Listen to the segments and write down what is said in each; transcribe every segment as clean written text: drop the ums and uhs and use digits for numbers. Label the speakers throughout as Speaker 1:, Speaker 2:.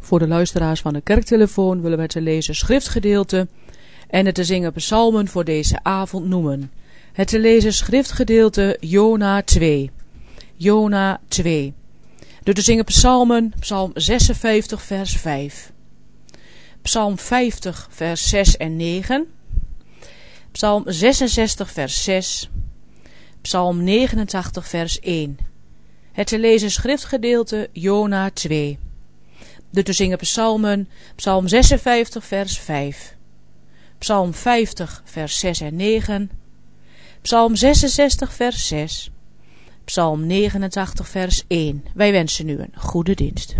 Speaker 1: Voor de luisteraars van de kerktelefoon willen we te lezen schriftgedeelte en het te zingen psalmen voor deze avond noemen. Het te lezen schriftgedeelte Jona 2. Jona 2. De te zingen psalmen, psalm 56 vers 5. Psalm 50 vers 6 en 9. Psalm 66 vers 6. Psalm 89 vers 1. Het te lezen schriftgedeelte Jona 2. De te zingen psalmen, psalm 56 vers 5. Psalm 50 vers 6 en 9. Psalm 66 vers 6. Psalm 89 vers 1. Wij wensen u een goede dienst.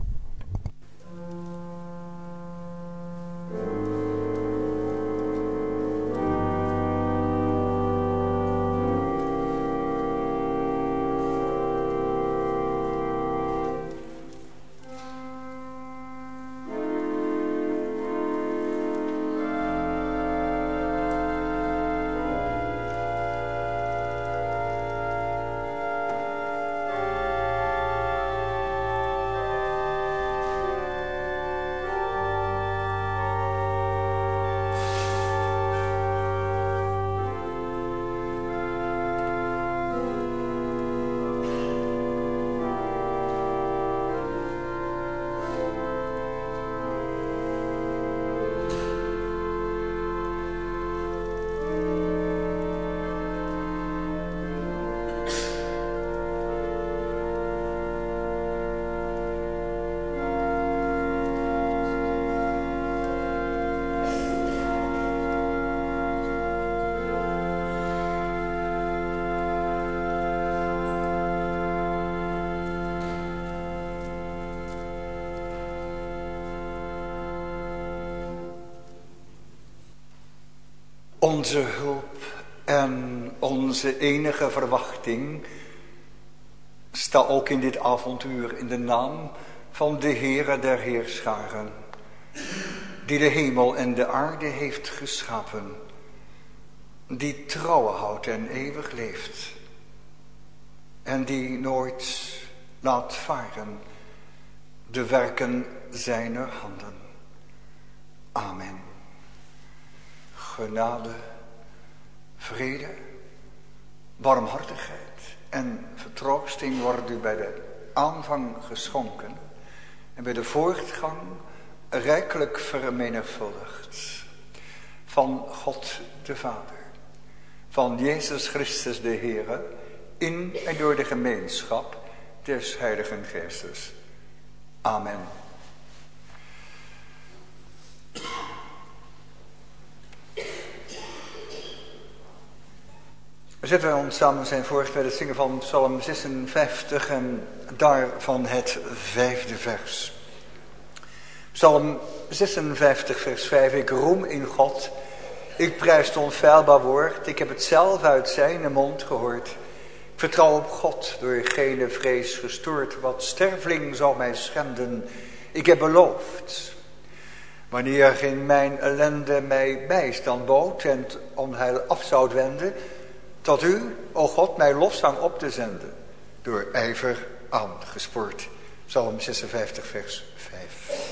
Speaker 2: Onze hulp en onze enige verwachting staat ook in dit avontuur in de naam van de Heere der Heerscharen, die de hemel en de aarde heeft geschapen, die trouw houdt en eeuwig leeft en die nooit laat varen de werken zijner handen. Amen. Genade, vrede, barmhartigheid en vertroosting worden u bij de aanvang geschonken en bij de voortgang rijkelijk vermenigvuldigd. Van God de Vader, van Jezus Christus de Heere, in en door de gemeenschap des Heiligen Geestes. Amen. We zetten ons samen zijn voort bij het zingen van psalm 56 en daarvan het 5e vers. Psalm 56 vers 5. Ik roem in God, ik prijs het onfeilbaar woord, ik heb het zelf uit zijn mond gehoord. Ik vertrouw op God, door geen vrees gestoord, wat sterveling zal mij schenden. Ik heb beloofd, wanneer in mijn ellende mij bijstand bood en het onheil af zou wenden, tot u, o God, mij lofzang op te zenden, door ijver aangespoord. Psalm 56 vers 5.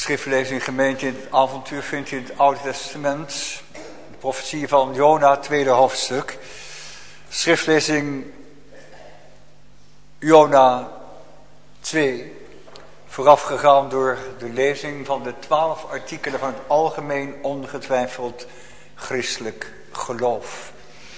Speaker 2: schriftlezing gemeente in het avontuur vindt u in het Oude Testament. De profetie van Jona, tweede hoofdstuk. Schriftlezing Jona 2. Voorafgegaan door de lezing van de 12 artikelen van het algemeen ongetwijfeld christelijk geloof.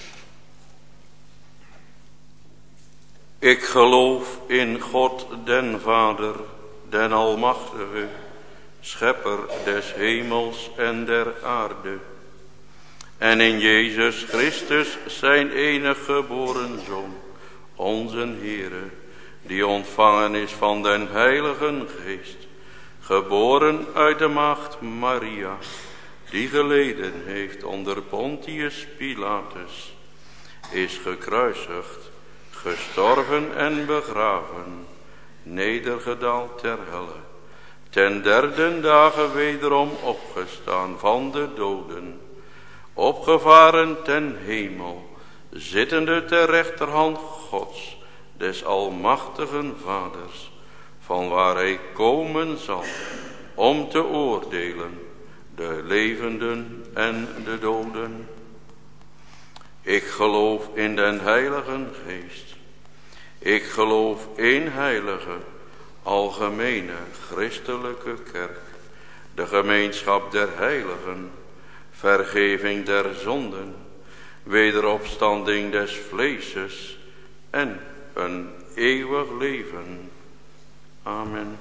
Speaker 3: Ik geloof in God den Vader, den Almachtige, Schepper des hemels en der aarde. En in Jezus Christus, zijn enig geboren Zoon, onze Heere, die ontvangen is van den Heiligen Geest, geboren uit de maagd Maria, die geleden heeft onder Pontius Pilatus, is gekruisigd, gestorven en begraven, nedergedaald ter helle, ten derde dagen wederom opgestaan van de doden, opgevaren ten hemel, zittende ter rechterhand Gods, des almachtigen Vaders, van waar hij komen zal, om te oordelen de levenden en de doden. Ik geloof in den Heiligen Geest. Ik geloof één heilige, algemene, christelijke kerk, de gemeenschap der heiligen, vergeving der zonden, wederopstanding des vleeses en een eeuwig leven. Amen.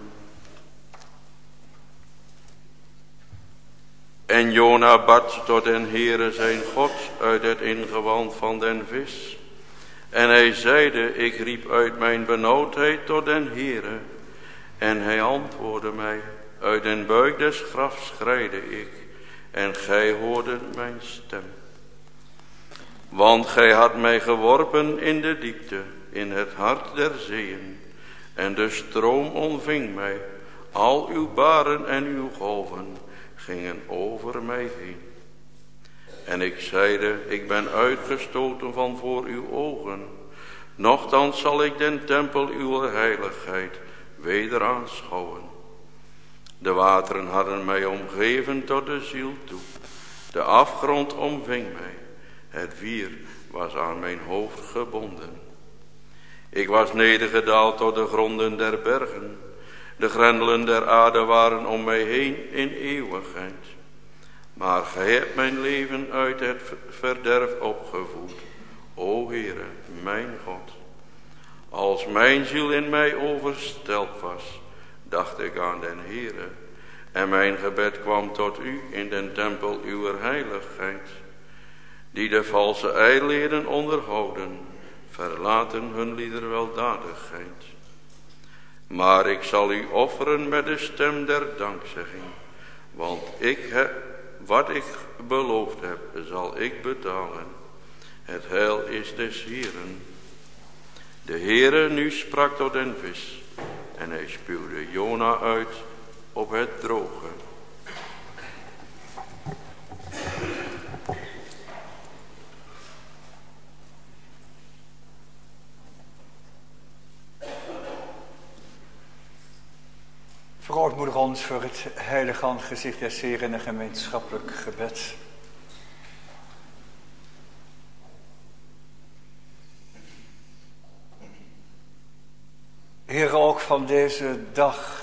Speaker 3: En Jona bad tot den Heere zijn God uit het ingewand van den vis. En hij zeide, ik riep uit mijn benauwdheid tot den Heere. En hij antwoordde mij, uit den buik des grafs schreide ik, en gij hoorde mijn stem. Want gij had mij geworpen in de diepte, in het hart der zeeën, en de stroom ontving mij, al uw baren en uw golven gingen over mij heen. En ik zeide, ik ben uitgestoten van voor uw ogen, nochtans zal ik den tempel uw heiligheid weder aanschouwen. De wateren hadden mij omgeven tot de ziel toe, de afgrond omving mij, het wier was aan mijn hoofd gebonden. Ik was nedergedaald tot de gronden der bergen, de grendelen der aarde waren om mij heen in eeuwigheid. Maar gij hebt mijn leven uit het verderf opgevoed, o Heere, mijn God. Als mijn ziel in mij overstelpt was, dacht ik aan den Heere, en mijn gebed kwam tot u in den tempel uwer heiligheid. Die de valse ijleren onderhouden, verlaten hun lieder weldadigheid. Maar ik zal u offeren met de stem der dankzegging, want wat ik beloofd heb, zal ik betalen. Het heil is des Heeren. De Heere nu sprak tot den vis, en hij spuwde Jona uit op het droge.
Speaker 2: Verootmoedig ons voor het heilige aangezicht des Heeren in een gemeenschappelijk gebed. Heer, ook van deze dag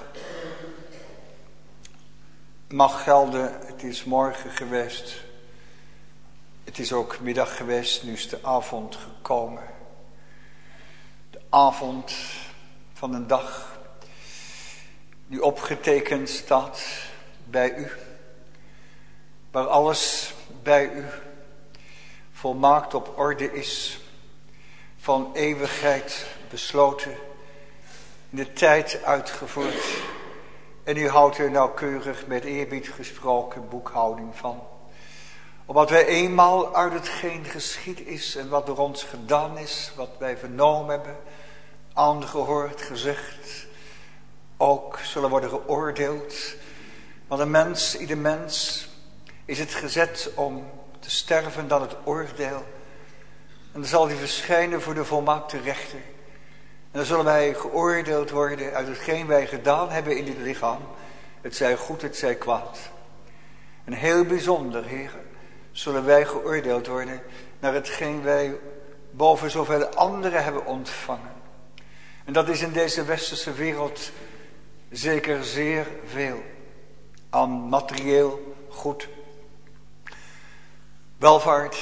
Speaker 2: mag gelden, het is morgen geweest, het is ook middag geweest, nu is de avond gekomen. De avond van een dag die opgetekend staat bij u, waar alles bij u volmaakt op orde is, van eeuwigheid besloten, in de tijd uitgevoerd. En u houdt er nauwkeurig met eerbied gesproken boekhouding van. Omdat wij eenmaal uit hetgeen geschied is en wat door ons gedaan is, wat wij vernomen hebben, aangehoord, gezegd, ook zullen worden geoordeeld. Want ieder mens is het gezet om te sterven dan het oordeel. En dan zal hij verschijnen voor de volmaakte rechter. En dan zullen wij geoordeeld worden uit hetgeen wij gedaan hebben in dit lichaam. Het zij goed, het zij kwaad. En heel bijzonder, heren, zullen wij geoordeeld worden naar hetgeen wij boven zoveel anderen hebben ontvangen. En dat is in deze westerse wereld zeker zeer veel. Aan materieel goed. Welvaart,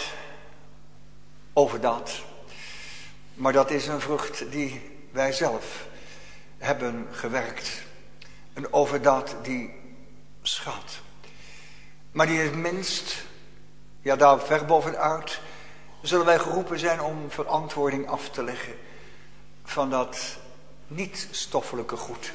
Speaker 2: overdaad. Maar dat is een vrucht die wij zelf hebben gewerkt. Een overdaad die schaadt. Maar die het minst, ja daar ver bovenuit, zullen wij geroepen zijn om verantwoording af te leggen van dat niet-stoffelijke goed.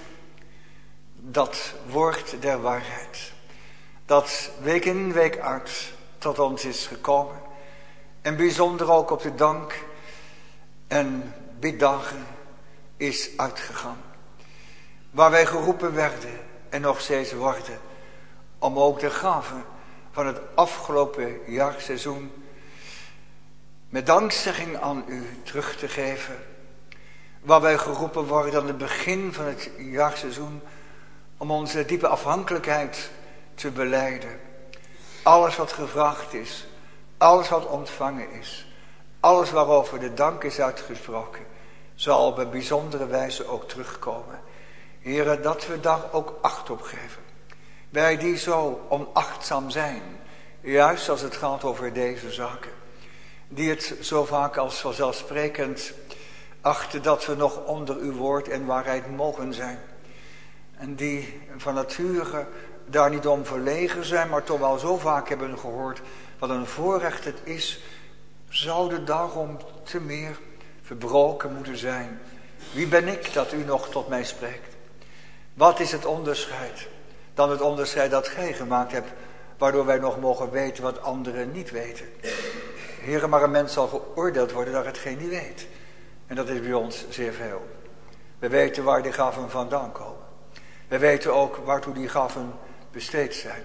Speaker 2: Dat woord der waarheid. Dat week in week uit tot ons is gekomen. En bijzonder ook op de dank en biddagen is uitgegaan. Waar wij geroepen werden en nog steeds worden. Om ook de gaven van het afgelopen jaarseizoen met dankzegging aan u terug te geven. Waar wij geroepen worden aan het begin van het jaarseizoen om onze diepe afhankelijkheid te belijden. Alles wat gevraagd is, alles wat ontvangen is, alles waarover de dank is uitgesproken, zal op een bijzondere wijze ook terugkomen. Heren, dat we daar ook acht op geven. Wij die zo onachtzaam zijn, juist als het gaat over deze zaken. Die het zo vaak als vanzelfsprekend achten dat we nog onder uw woord en waarheid mogen zijn. En die van nature daar niet om verlegen zijn, maar toch wel zo vaak hebben gehoord wat een voorrecht het is, zouden daarom te meer verbroken moeten zijn. Wie ben ik dat u nog tot mij spreekt? Wat is het onderscheid? Dan het onderscheid dat gij gemaakt hebt, waardoor wij nog mogen weten wat anderen niet weten. Heere, maar een mens zal geoordeeld worden naar hetgeen niet weet. En dat is bij ons zeer veel. We weten waar die gaven vandaan komen. We weten ook waartoe die gaven besteed zijn.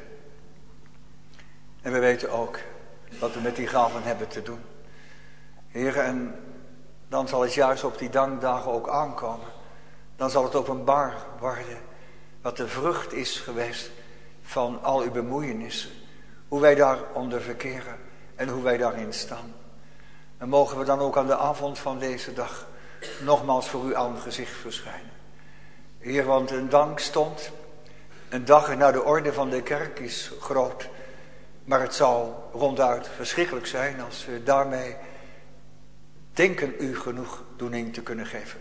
Speaker 2: En we weten ook wat we met die gaven hebben te doen. Heere, en dan zal het juist op die dankdagen ook aankomen. Dan zal het openbaar worden wat de vrucht is geweest van al uw bemoeienissen. Hoe wij daaronder verkeren en hoe wij daarin staan. En mogen we dan ook aan de avond van deze dag nogmaals voor uw aangezicht verschijnen. Heer, want een dankstond, een dag naar de orde van de kerk is groot. Maar het zou ronduit verschrikkelijk zijn als we daarmee denken u genoegdoening te kunnen geven.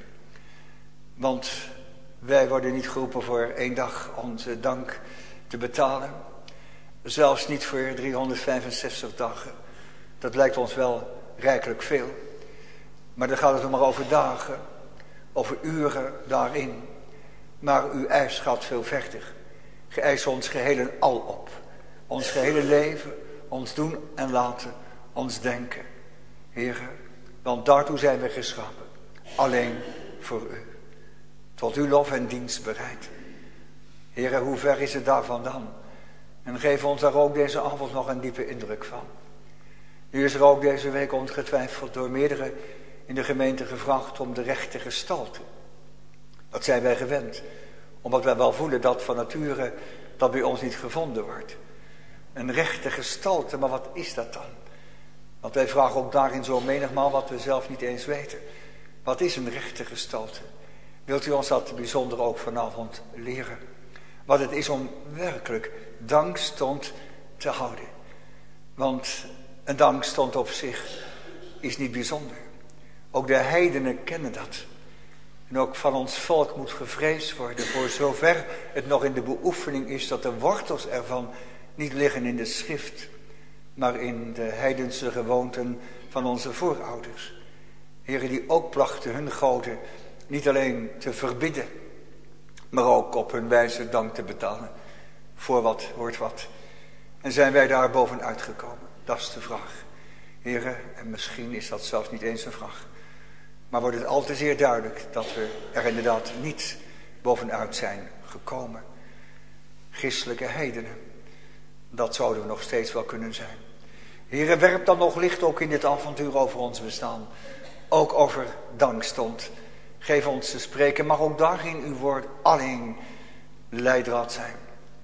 Speaker 2: Want wij worden niet geroepen voor 1 dag onze dank te betalen. Zelfs niet voor 365 dagen. Dat lijkt ons wel rijkelijk veel. Maar dan gaat het nog maar over dagen, over uren daarin. Maar uw eis gaat veel verder. Ge eist ons gehele al op. Ons gehele leven, ons doen en laten, ons denken. Heere, want daartoe zijn we geschapen. Alleen voor u. Tot uw lof en dienst bereid. Heere, hoe ver is het daar vandaan? En geef ons daar ook deze avond nog een diepe indruk van. Nu is er ook deze week ongetwijfeld door meerdere in de gemeente gevraagd om de rechte gestalte. Dat zijn wij gewend. Omdat wij wel voelen dat van nature dat bij ons niet gevonden wordt. Een rechte gestalte, maar wat is dat dan? Want wij vragen ook daarin zo menigmaal wat we zelf niet eens weten. Wat is een rechte gestalte? Wilt u ons dat bijzonder ook vanavond leren? Wat het is om werkelijk dankstond te houden. Want een dankstond op zich is niet bijzonder. Ook de heidenen kennen dat. En ook van ons volk moet gevreesd worden. Voor zover het nog in de beoefening is dat de wortels ervan niet liggen in de schrift. Maar in de heidense gewoonten van onze voorouders. Heren die ook plachten hun goden niet alleen te verbidden. Maar ook op hun wijze dank te betalen. Voor wat hoort wat. En zijn wij daar bovenuit gekomen? Dat is de vraag. Heren, en misschien is dat zelfs niet eens een vraag. Maar wordt het al te zeer duidelijk dat we er inderdaad niet bovenuit zijn gekomen. Christelijke heidenen. Dat zouden we nog steeds wel kunnen zijn. Heren, werp dan nog licht ook in dit avontuur over ons bestaan. Ook over dankstond. Geef ons te spreken, mag ook daarin uw woord alleen leidraad zijn.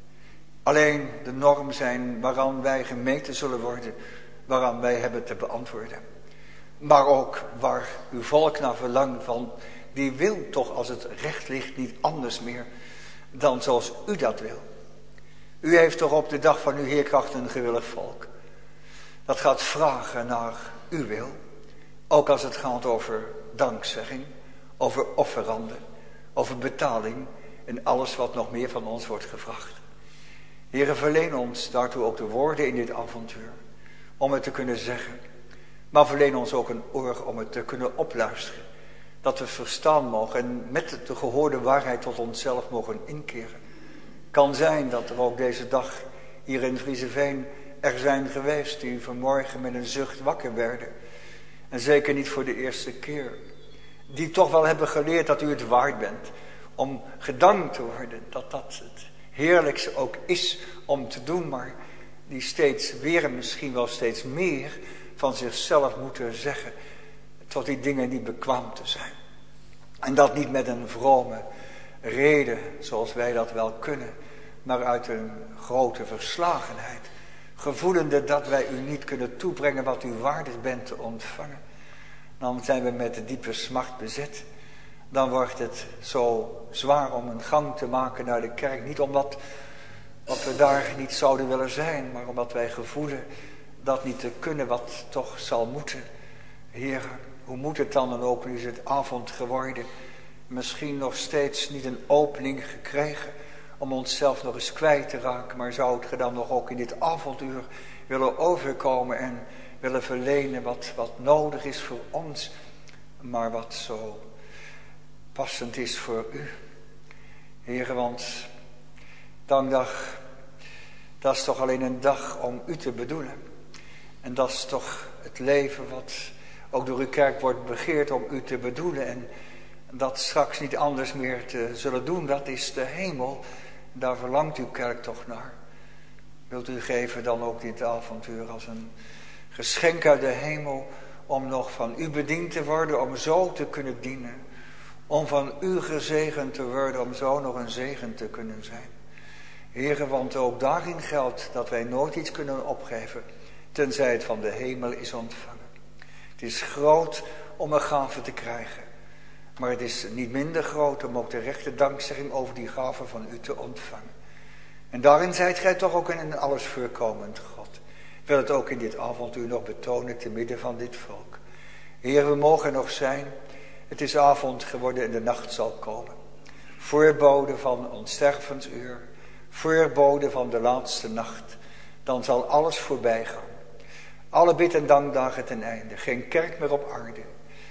Speaker 2: alleen de norm zijn waaraan wij gemeten zullen worden, waaraan wij hebben te beantwoorden. Maar ook waar uw volk naar verlangt, van die wil toch als het recht ligt niet anders meer dan zoals u dat wil. U heeft toch op de dag van uw heerkracht een gewillig volk. Dat gaat vragen naar uw wil. Ook als het gaat over dankzegging, over offeranden, over betaling en alles wat nog meer van ons wordt gevraagd. Heere, verleen ons daartoe ook de woorden in dit avontuur, om het te kunnen zeggen. Maar verleen ons ook een oor om het te kunnen opluisteren. Dat we verstaan mogen en met de gehoorde waarheid tot onszelf mogen inkeren. Kan zijn dat er ook deze dag hier in Vriezeveen er zijn geweest die vanmorgen met een zucht wakker werden. En zeker niet voor de eerste keer. Die toch wel hebben geleerd dat u het waard bent om gedankt te worden. Dat dat het heerlijkste ook is om te doen. Maar die steeds weer en misschien wel steeds meer van zichzelf moeten zeggen. Tot die dingen niet bekwaam te zijn. En dat niet met een vrome reden zoals wij dat wel kunnen. Maar uit een grote verslagenheid. Gevoelende dat wij u niet kunnen toebrengen wat u waardig bent te ontvangen. Dan zijn we met de diepe smart bezet. Dan wordt het zo zwaar om een gang te maken naar de kerk. Niet omdat we daar niet zouden willen zijn. Maar omdat wij gevoelen dat niet te kunnen wat toch zal moeten. Heer, hoe moet het dan ook? Nu is het avond geworden. Misschien nog steeds niet een opening gekregen om onszelf nog eens kwijt te raken. Maar zou het dan nog ook in dit avonduur willen overkomen en willen verlenen wat nodig is voor ons. Maar wat zo passend is voor u. Heere, want dankdag, dat is toch alleen een dag om u te bedoelen. En dat is toch het leven wat ook door uw kerk wordt begeerd om u te bedoelen. En dat straks niet anders meer te zullen doen, dat is de hemel. Daar verlangt uw kerk toch naar. Wilt u geven dan ook dit avontuur als een geschenk uit de hemel, om nog van u bediend te worden, om zo te kunnen dienen. Om van u gezegend te worden, om zo nog een zegen te kunnen zijn. Heere, want ook daarin geldt dat wij nooit iets kunnen opgeven, tenzij het van de hemel is ontvangen. Het is groot om een gave te krijgen. Maar het is niet minder groot om ook de rechte dankzegging over die gave van u te ontvangen. En daarin zijt gij toch ook een alles voorkomend God. Ik wil het ook in dit avontuur nog betonen te midden van dit volk. Heer, we mogen nog zijn. Het is avond geworden en de nacht zal komen. Voorbode van ons stervensuur. Voorbode van de laatste nacht. Dan zal alles voorbij gaan. Alle bid- en dankdagen ten einde. Geen kerk meer op aarde.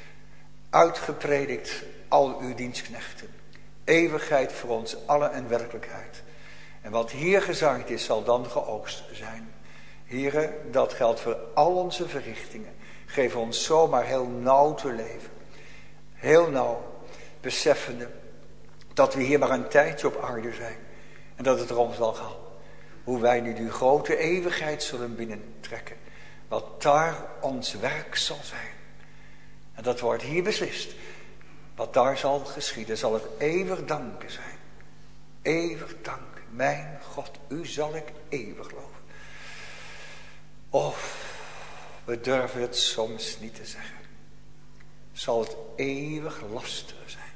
Speaker 2: Uitgepredikt al uw dienstknechten. Eeuwigheid voor ons allen en werkelijkheid. En wat hier gezaaid is, zal dan geoogst zijn. Here, dat geldt voor al onze verrichtingen. Geef ons zomaar heel nauw te leven. Heel nauw, beseffende dat we hier maar een tijdje op aarde zijn. En dat het erom zal gaan. Hoe wij nu die grote eeuwigheid zullen binnentrekken. Wat daar ons werk zal zijn. En dat wordt hier beslist. Wat daar zal geschieden, zal het eeuwig danken zijn. Eeuwig dank. Mijn God, u zal ik eeuwig loven. Of we durven het soms niet te zeggen. Zal het eeuwig lasteren zijn.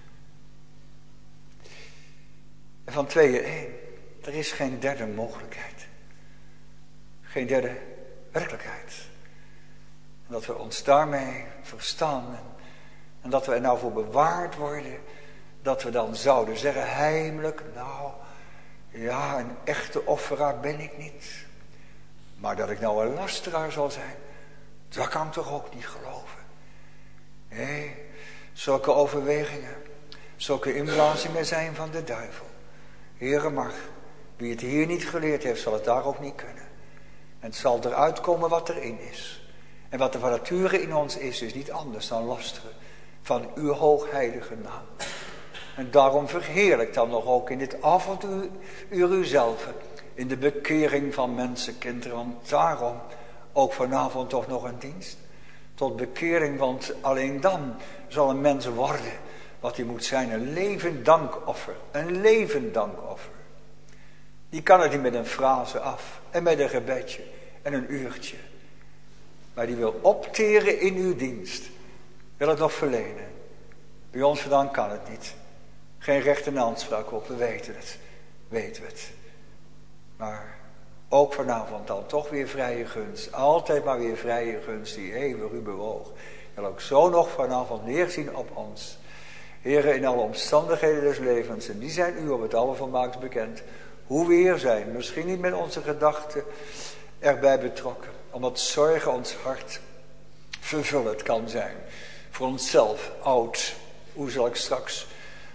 Speaker 2: En van tweeën één. Er is geen derde mogelijkheid. Geen derde werkelijkheid. En dat we ons daarmee verstaan. En dat we er nou voor bewaard worden. Dat we dan zouden zeggen heimelijk. Nou, ja, een echte offeraar ben ik niet. Maar dat ik nou een lasteraar zal zijn. Dat kan ik toch ook niet geloven. Nee, zulke overwegingen. Zulke inblazingen zijn van de duivel. Heere, maar wie het hier niet geleerd heeft, zal het daar ook niet kunnen. En het zal eruit komen wat erin is. En wat er van nature in ons is niet anders dan lasteren van uw hoogheilige naam. En daarom verheerlijk dan nog ook in dit avonduur uzelf. In de bekering van mensenkinderen. Want daarom ook vanavond toch nog een dienst. Tot bekering, want alleen dan zal een mens worden wat hij moet zijn. Een levend dankoffer. Een levend dankoffer. Die kan het niet met een frase af en met een gebedje en een uurtje. Maar die wil opteren in uw dienst. Wil het nog verlenen. Bij ons vandaan kan het niet. Geen recht en aanspraak op, we weten het. Maar ook vanavond dan toch weer vrije gunst. Altijd maar weer vrije gunst die eeuwig u bewoog. Wil ook zo nog vanavond neerzien op ons. Heren, in alle omstandigheden des levens. En die zijn u op het allervolmaakst bekend. Hoe we hier zijn. Misschien niet met onze gedachten erbij betrokken. Omdat zorgen ons hart vervullend kan zijn. Voor onszelf, oud. Hoe zal ik straks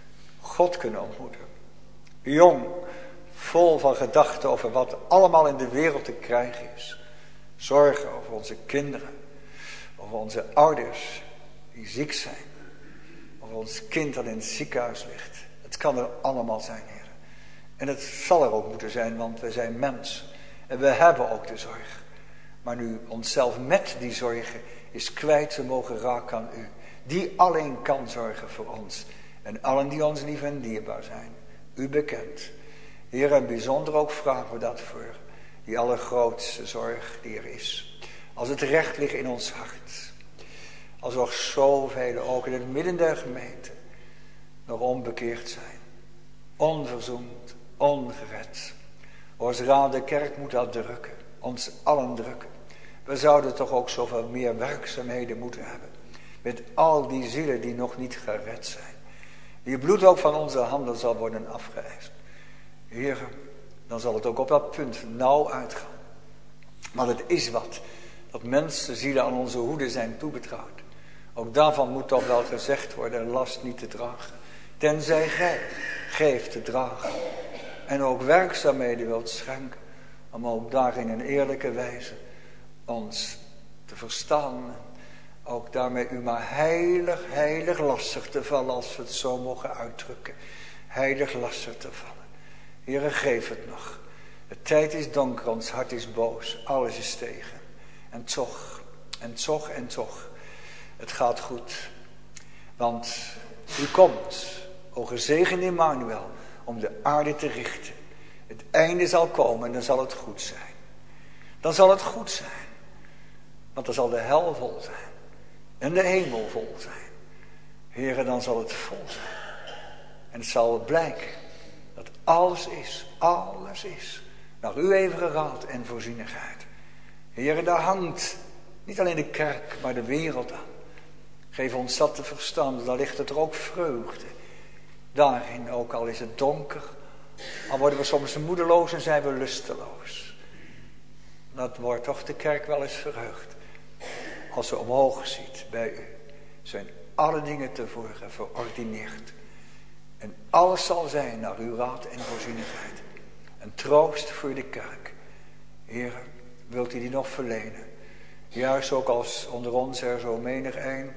Speaker 2: God kunnen ontmoeten? Jong, vol van gedachten over wat allemaal in de wereld te krijgen is. Zorgen over onze kinderen. Over onze ouders die ziek zijn. Over ons kind dat in het ziekenhuis ligt. Het kan er allemaal zijn, heren. En het zal er ook moeten zijn, want we zijn mens. En we hebben ook de zorg. Maar nu onszelf met die zorgen is kwijt te mogen raken aan u. Die alleen kan zorgen voor ons. En allen die ons lief en dierbaar zijn. U bekend. Heer, en bijzonder ook vragen we dat voor die allergrootste zorg die er is. Als het recht ligt in ons hart. Als er zoveel ook in het midden der gemeente nog onbekeerd zijn. Onverzoend, ongered. Ons raad de kerk moet dat drukken. Ons allen drukken. We zouden toch ook zoveel meer werkzaamheden moeten hebben. Met al die zielen die nog niet gered zijn. Die bloed ook van onze handen zal worden afgeëist. Heer, dan zal het ook op dat punt nauw uitgaan. Maar het is wat. Dat mensenzielen aan onze hoede zijn toebetrouwd. Ook daarvan moet toch wel gezegd worden, last niet te dragen. Tenzij gij geeft te dragen. En ook werkzaamheden wilt schenken. Om ook daarin een eerlijke wijze ons te verstaan. Ook daarmee u maar heilig lastig te vallen, als we het zo mogen uitdrukken. Heilig lastig te vallen. Heere, geef het nog. De tijd is donker, ons hart is boos, alles is tegen. En toch. Het gaat goed. Want u komt, o gezegende Emmanuel, om de aarde te richten. Het einde zal komen en dan zal het goed zijn. Dan zal het goed zijn. Want dan zal de hel vol zijn. En de hemel vol zijn. Heere, dan zal het vol zijn. En het zal blijken dat alles is. Naar uw eeuwige raad en voorzienigheid. Heere, daar hangt niet alleen de kerk, maar de wereld aan. Geef ons dat te verstaan, daar ligt het er ook vreugde. Daarin, ook al is het donker, al worden we soms moedeloos en zijn we lusteloos. Dat wordt toch de kerk wel eens verheugd. Als ze omhoog ziet bij u, zijn alle dingen tevoren verordineerd. En alles zal zijn naar uw raad en voorzienigheid. Een troost voor de kerk. Heer, wilt u die nog verlenen? Juist ook als onder ons er zo menig een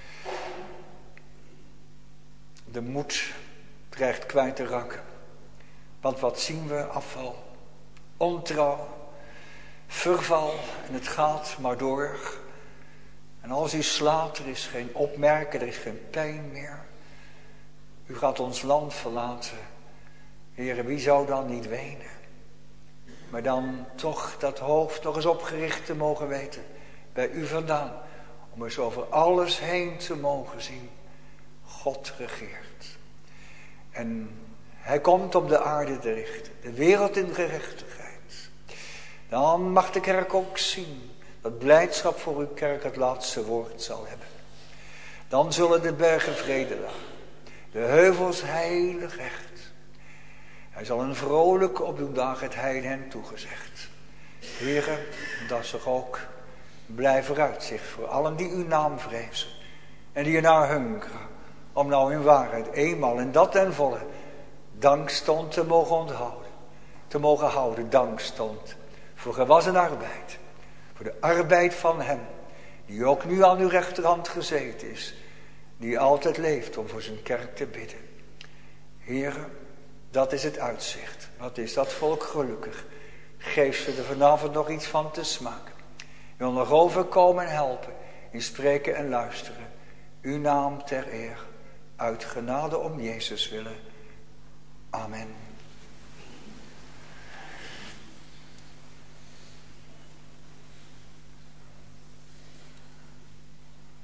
Speaker 2: de moed dreigt kwijt te raken. Want wat zien we? Afval, ontrouw, verval en het gaat maar door. En als u slaat, er is geen opmerken, er is geen pijn meer. U gaat ons land verlaten. Heere, wie zou dan niet wenen? Maar dan toch dat hoofd nog eens opgericht te mogen weten. Bij u vandaan. Om eens over alles heen te mogen zien. God regeert. En hij komt om de aarde te richten. De wereld in gerechtigheid. Dan mag de kerk ook zien. Dat blijdschap voor uw kerk het laatste woord zal hebben. Dan zullen de bergen vrede laten. De heuvels heilig recht. Hij zal een vrolijk op uw dag het heil hen toegezegd. Heere, dat is toch ook blij vooruitzicht voor allen die uw naam vrezen. En die ernaar hungeren. Om nou in waarheid eenmaal en dat ten volle dankstond te mogen onthouden. Te mogen houden dankstond voor gewassen arbeid. Voor de arbeid van hem. Die ook nu aan uw rechterhand gezeten is. Die altijd leeft om voor zijn kerk te bidden. Heere, dat is het uitzicht. Wat is dat volk gelukkig. Geef ze er vanavond nog iets van te smaken. Wil nog overkomen en helpen. In spreken en luisteren. Uw naam ter eer. Uit genade om Jezus willen. Amen.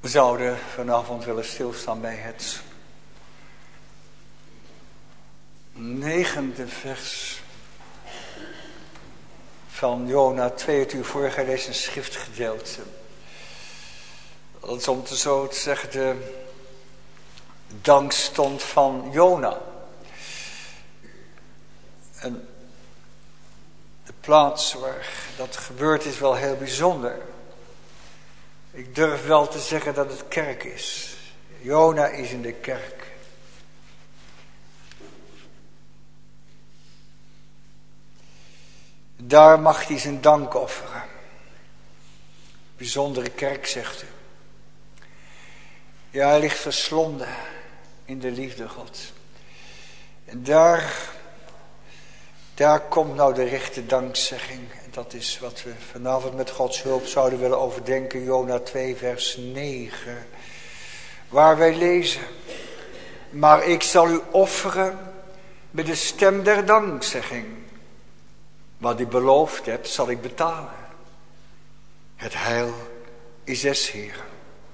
Speaker 2: We zouden vanavond willen stilstaan bij het 9e vers van Jona 2, het u voorgelezen schriftgedeelte. Dat is om zo te zeggen de dankstond van Jona. En de plaats waar dat gebeurd is wel heel bijzonder. Ik durf wel te zeggen dat het kerk is. Jona is in de kerk. Daar mag hij zijn dank offeren. Bijzondere kerk, zegt u. Ja, hij ligt verslonden in de liefde God. En daar komt nou de rechte dankzegging. En dat is wat we vanavond met Gods hulp zouden willen overdenken. Jona 2 vers 9. Waar wij lezen. Maar ik zal u offeren met de stem der dankzegging. Wat u beloofd hebt, zal ik betalen. Het heil is des Heeren.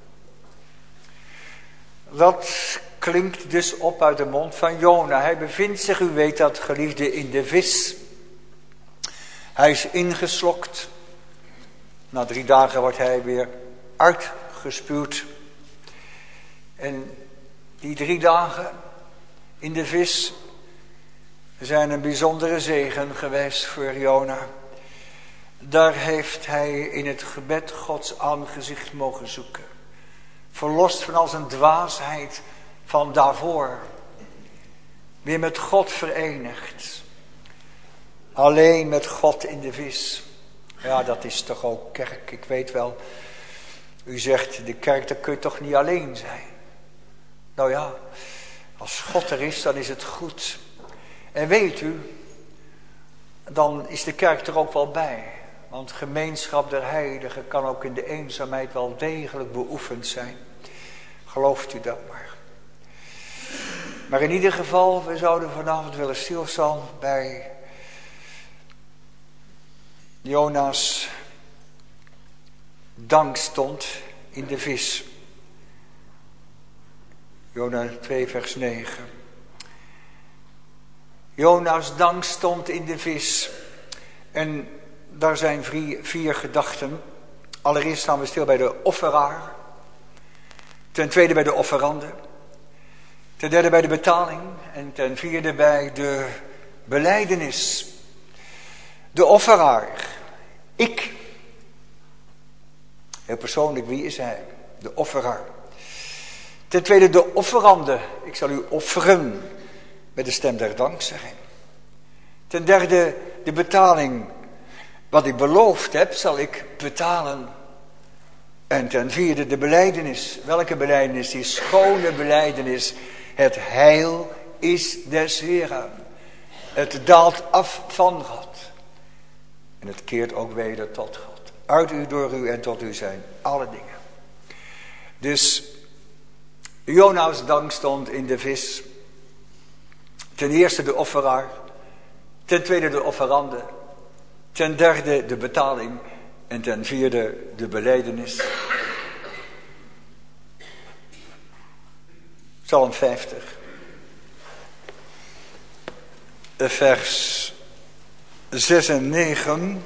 Speaker 2: Dat klinkt dus op uit de mond van Jona. Hij bevindt zich, u weet dat, geliefde, in de vis. Hij is ingeslokt. Na 3 dagen wordt hij weer uitgespuwd. En die 3 dagen in de vis zijn een bijzondere zegen geweest voor Jona. Daar heeft hij in het gebed Gods aangezicht mogen zoeken. Verlost van al zijn dwaasheid van daarvoor. Weer met God verenigd. Alleen met God in de vis. Ja, dat is toch ook kerk. Ik weet wel. U zegt, de kerk, daar kun je toch niet alleen zijn. Nou ja, als God er is, dan is het goed. En weet u, dan is de kerk er ook wel bij. Want gemeenschap der heiligen kan ook in de eenzaamheid wel degelijk beoefend zijn. Gelooft u dat maar. Maar in ieder geval, we zouden vanavond willen stilstaan bij Jona's dankstond in de vis. Jona 2 vers 9. Jona's dankstond in de vis. En daar zijn 4 gedachten. Allereerst staan we stil bij de offeraar. Ten tweede bij de offerande. Ten derde bij de betaling. En ten vierde bij de belijdenis. De offeraar. Ik. Heel persoonlijk, wie is hij? De offeraar. Ten tweede de offerande. Ik zal u offeren met de stem der dankzegging. Ten derde de betaling. Wat ik beloofd heb, zal ik betalen. En ten vierde de belijdenis. Welke belijdenis? Die schone belijdenis. Het heil is des Heeren. Het daalt af van God. En het keert ook weder tot God. Uit u, door u en tot u zijn alle dingen. Dus Jona's dank stond in de vis. Ten eerste de offeraar. Ten tweede de offerande. Ten derde de betaling. En ten vierde de belijdenis. Psalm 50. Vers 6 en 9.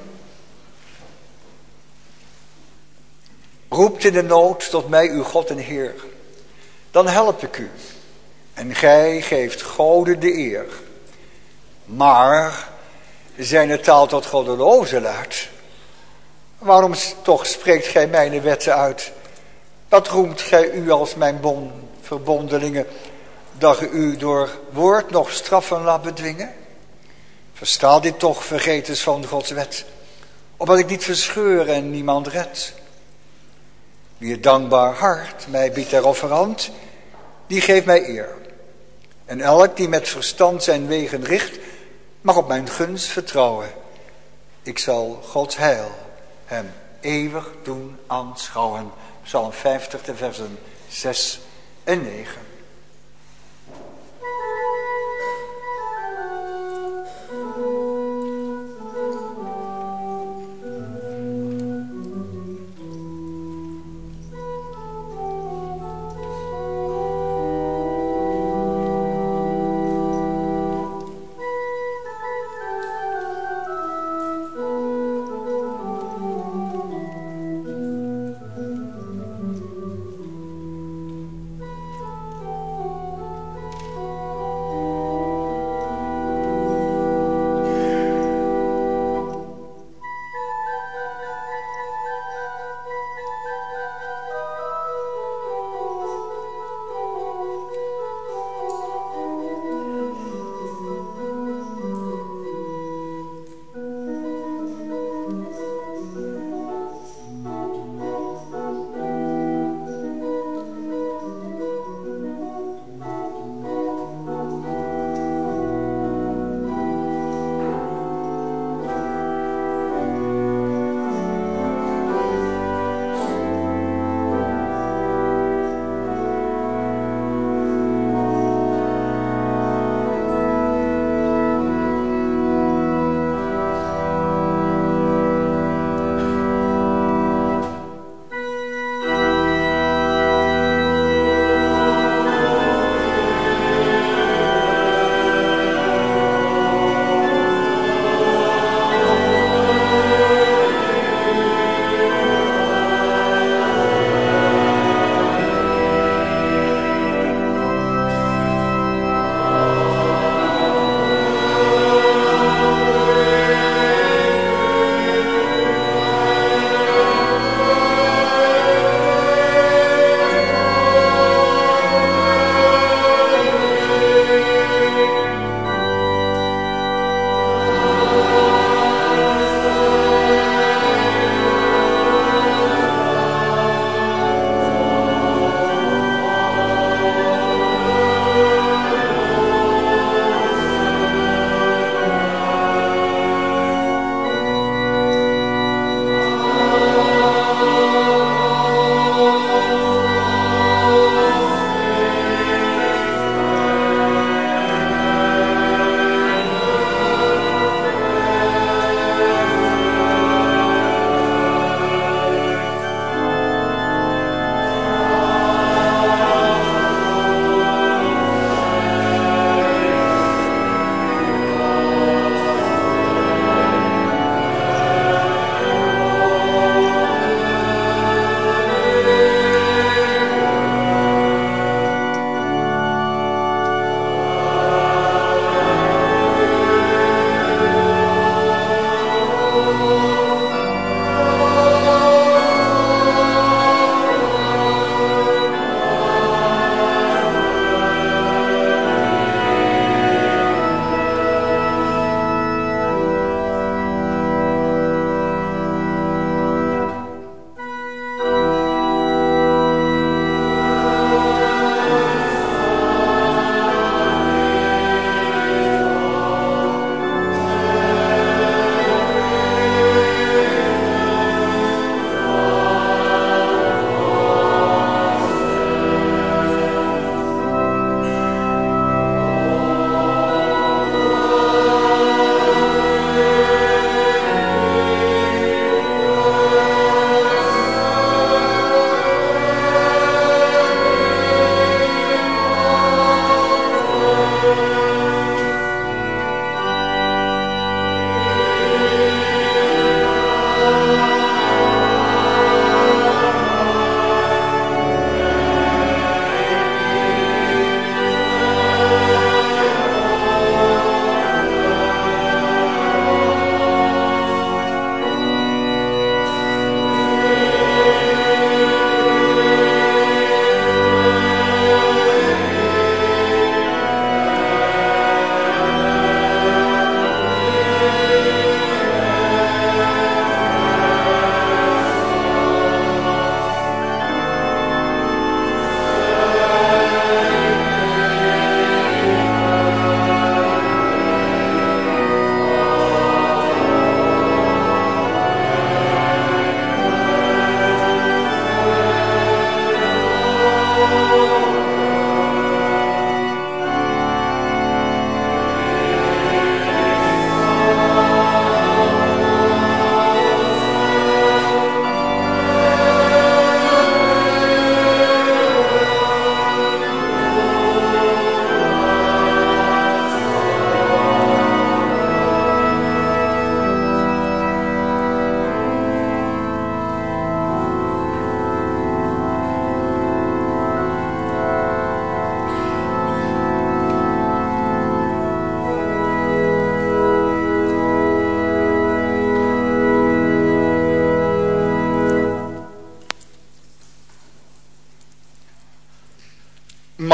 Speaker 2: Roept in de nood tot mij uw God en Heer. Dan help ik u. En gij geeft Gode de eer. Maar zijn taal tot goddelozen luidt. Waarom toch spreekt gij mijn wetten uit? Wat roemt gij u als mijn verbondelingen, dat ge u door woord nog straffen laat bedwingen? Versta dit toch, vergetens van Gods wet, opdat ik niet verscheur en niemand red. Wie het dankbaar hart mij biedt ter offerand, die geeft mij eer. En elk die met verstand zijn wegen richt, mag op mijn gunst vertrouwen. Ik zal Gods heil hem eeuwig doen aanschouwen. Psalm 50, de versen 6 en 9.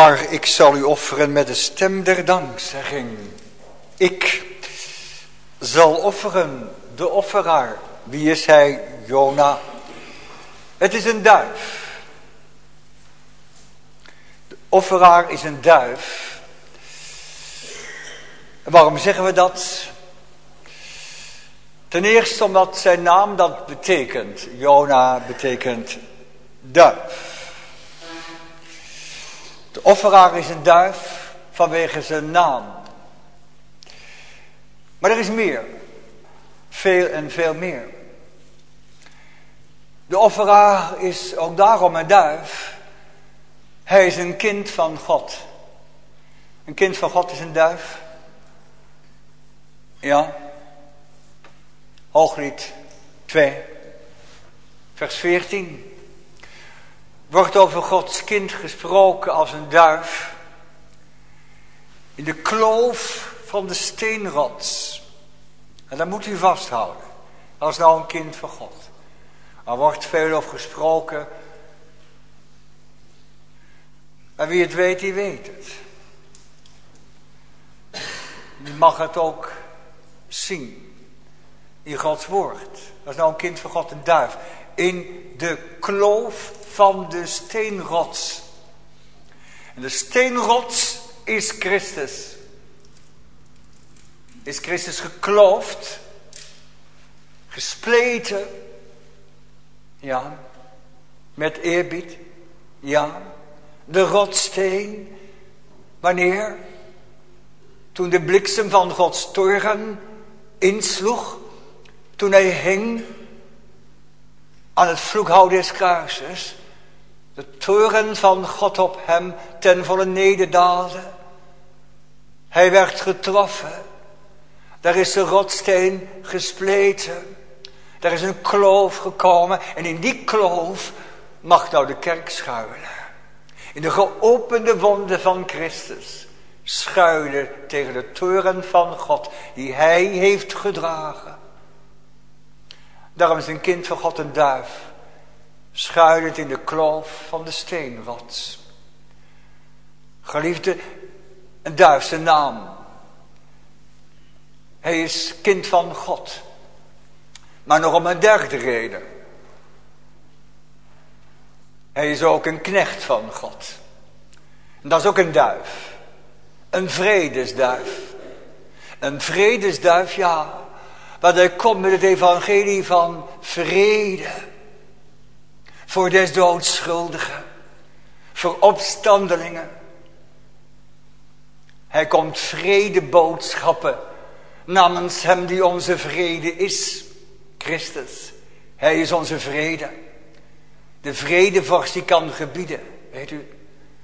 Speaker 2: maar ik zal u offeren met de stem der dankzegging. Ik zal offeren, de offeraar. Wie is hij? Jona. Het is een duif. De offeraar is een duif. En waarom zeggen we dat? Ten eerste omdat zijn naam dat betekent. Jona betekent duif. De offeraar is een duif vanwege zijn naam. Maar er is meer. Veel en veel meer. De offeraar is ook daarom een duif. Hij is een kind van God. Een kind van God is een duif. Ja. Hooglied 2, vers 14. Wordt over Gods kind gesproken als een duif. In de kloof van de steenrots. En dat moet u vasthouden. Als nou een kind van God. Er wordt veel over gesproken. En wie het weet, die weet het. Die mag het ook zien. In Gods woord. Dat is nou een kind van God, een duif. In de kloof van de steenrots. En de steenrots is Christus. Is Christus gekloofd. Gespleten. Ja. Met eerbied. Ja. De rotssteen. Wanneer? Toen de bliksem van Gods toorn insloeg. Toen hij hing aan het vloekhout des kruises. De toorn van God op hem ten volle nederdaalde. Hij werd getroffen. Daar is de rotssteen gespleten. Daar is een kloof gekomen. En in die kloof mag nou de kerk schuilen. In de geopende wonden van Christus. Schuilen tegen de toorn van God. Die hij heeft gedragen. Daarom is een kind van God een duif. Schuilend in de kloof van de steenrots. Geliefde, een duif zijn naam. Hij is kind van God. Maar nog om een derde reden. Hij is ook een knecht van God. En dat is ook een duif. Een vredesduif. Een vredesduif, ja. Want hij komt met het evangelie van vrede. Voor des doods schuldigen. Voor opstandelingen. Hij komt vredeboodschappen. Namens hem die onze vrede is. Christus. Hij is onze vrede. De vredevorst die kan gebieden. Weet u.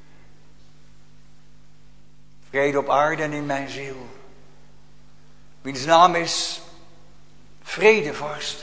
Speaker 2: Vrede op aarde en in mijn ziel. Wiens naam is vredevorst.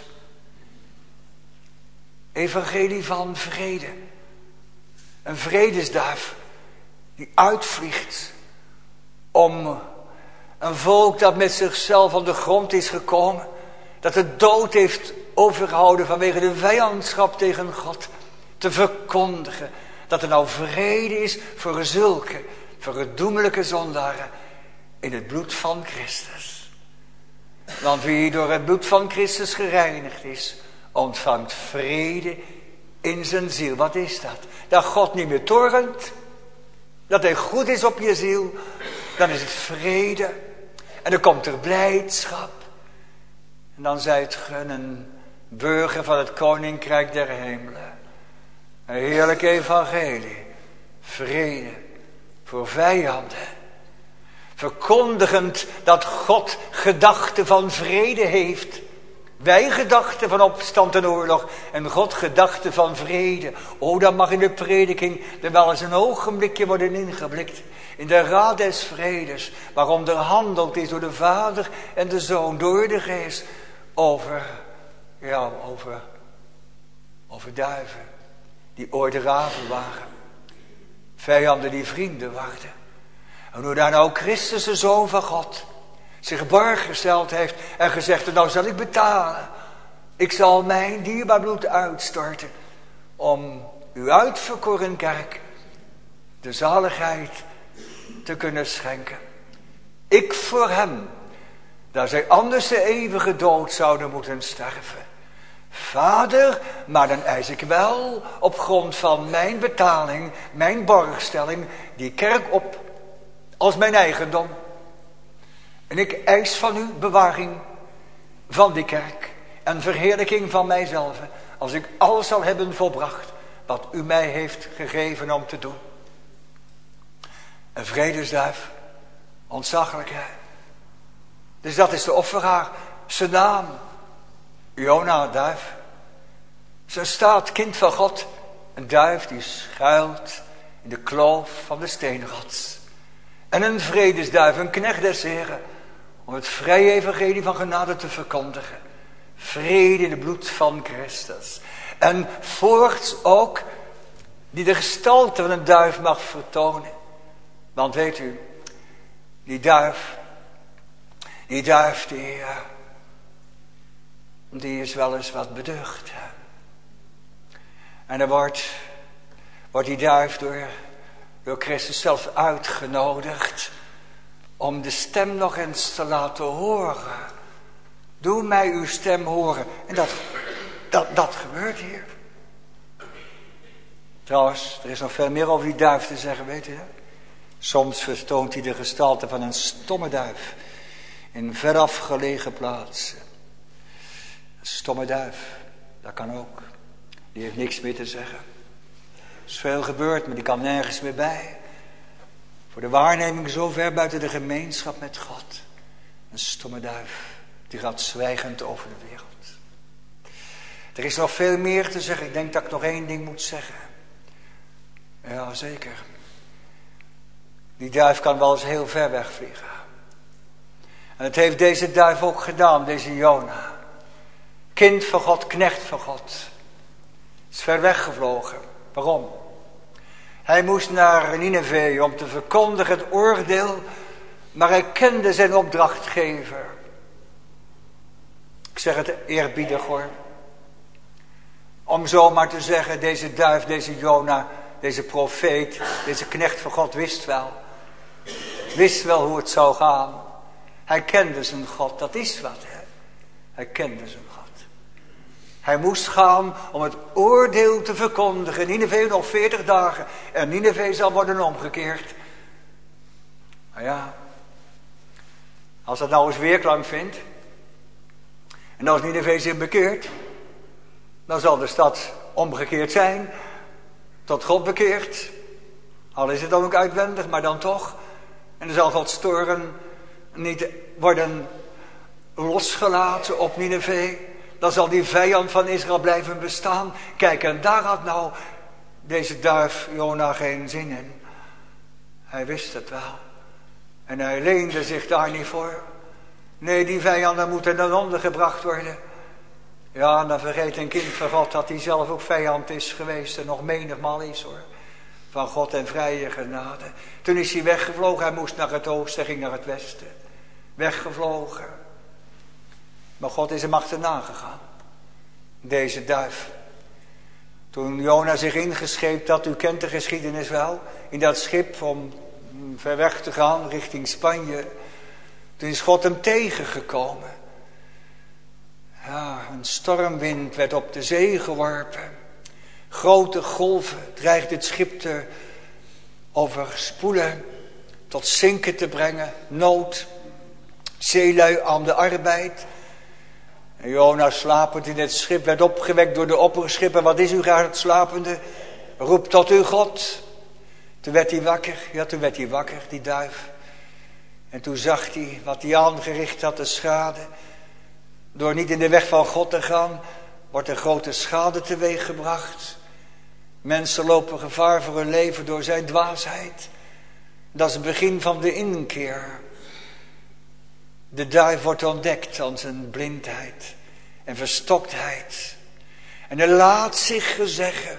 Speaker 2: Evangelie van vrede. Een vredesduif die uitvliegt om een volk dat met zichzelf aan de grond is gekomen. Dat de dood heeft overgehouden vanwege de vijandschap tegen God. Te verkondigen dat er nou vrede is voor zulke verdoemelijke zondaren in het bloed van Christus. Want wie door het bloed van Christus gereinigd is, ontvangt vrede in zijn ziel. Wat is dat? Dat God niet meer torent. Dat hij goed is op je ziel. Dan is het vrede. En dan komt er blijdschap. En dan zijt ge een burger van het koninkrijk der hemelen. Een heerlijk evangelie. Vrede voor vijanden. Verkondigend dat God gedachten van vrede heeft. Wij gedachten van opstand en oorlog. En God gedachten van vrede. O, dan mag in de prediking er wel eens een ogenblikje worden ingeblikt. In de raad des vredes. Waar onderhandeld is door de Vader en de Zoon. Door de Geest. Over duiven. Die ooit raven waren. Vijanden die vrienden waren. En hoe daar nou Christus, de Zoon van God, zich borg gesteld heeft en gezegd, nou zal ik betalen. Ik zal mijn dierbaar bloed uitstorten om uw uitverkoren kerk de zaligheid te kunnen schenken. Ik voor hem, daar zij anders de eeuwige dood zouden moeten sterven. Vader, maar dan eis ik wel op grond van mijn betaling, mijn borgstelling, die kerk op als mijn eigendom. En ik eis van u bewaring van die kerk en verheerlijking van mijzelf, als ik alles zal hebben volbracht wat u mij heeft gegeven om te doen. Een vredesduif, ontzaglijk hè. Dus dat is de offeraar, zijn naam, Jona, duif. Zijn staat, kind van God, een duif die schuilt in de kloof van de steenrots. En een vredesduif, een knecht des Heren, om het vrije evangelie van genade te verkondigen. Vrede in het bloed van Christus. En voorts ook, die de gestalte van een duif mag vertonen. Want weet u, die duif, die is wel eens wat beducht. Hè? En dan wordt die duif door Christus zelf uitgenodigd om de stem nog eens te laten horen. Doe mij uw stem horen. En dat gebeurt hier. Trouwens, er is nog veel meer over die duif te zeggen, weet je. Soms vertoont hij de gestalte van een stomme duif in veraf gelegen plaatsen. Een stomme duif, dat kan ook. Die heeft niks meer te zeggen. Er is veel gebeurd, maar die kan nergens meer bij. Voor de waarneming zo ver buiten de gemeenschap met God. Een stomme duif, die gaat zwijgend over de wereld. Er is nog veel meer te zeggen. Ik denk dat ik nog één ding moet zeggen. Ja, zeker. Die duif kan wel eens heel ver wegvliegen. En het heeft deze duif ook gedaan, deze Jona. Kind van God, knecht van God. Is ver weggevlogen. Waarom? Hij moest naar Nineve om te verkondigen het oordeel. Maar hij kende zijn opdrachtgever. Ik zeg het eerbiedig hoor. Om zomaar te zeggen, deze duif, deze Jona, deze profeet, deze knecht van God wist wel. Wist wel hoe het zou gaan. Hij kende zijn God, dat is wat hè. Hij kende zijn God. Hij moest gaan om het oordeel te verkondigen. Nineve nog 40 dagen. En Nineve zal worden omgekeerd. Nou ja. Als dat nou eens weerklank vindt. En als Nineve zich bekeert. Dan zal de stad omgekeerd zijn. Tot God bekeert. Al is het dan ook uitwendig, maar dan toch. En dan zal Gods toorn niet worden losgelaten op Nineve. Dan zal die vijand van Israël blijven bestaan. Kijk, en daar had nou deze duif Jona geen zin in. Hij wist het wel. En hij leende zich daar niet voor. Nee, die vijanden moeten dan ondergebracht worden. Ja, dan vergeet een kind van God dat hij zelf ook vijand is geweest. En nog menigmaal is hoor. Van God en vrije genade. Toen is hij weggevlogen. Hij moest naar het oosten, hij ging naar het westen. Weggevlogen. Maar God is hem achterna gegaan. Deze duif. Toen Jona zich ingescheept had, u kent de geschiedenis wel. In dat schip om ver weg te gaan richting Spanje. Toen is God hem tegengekomen. Ja, een stormwind werd op de zee geworpen. Grote golven dreigden het schip te overspoelen. Tot zinken te brengen. Nood. Zeelui aan de arbeid. En Jona slapend in het schip werd opgewekt door de opperschipper. Wat is u graag slapende? Roep tot uw God. Toen werd hij wakker. Ja, toen werd hij wakker, die duif. En toen zag hij wat hij aangericht had, de schade. Door niet in de weg van God te gaan, wordt er grote schade teweeggebracht. Mensen lopen gevaar voor hun leven door zijn dwaasheid. Dat is het begin van de inkeer. De duif wordt ontdekt aan zijn blindheid en verstoktheid. En hij laat zich gezeggen.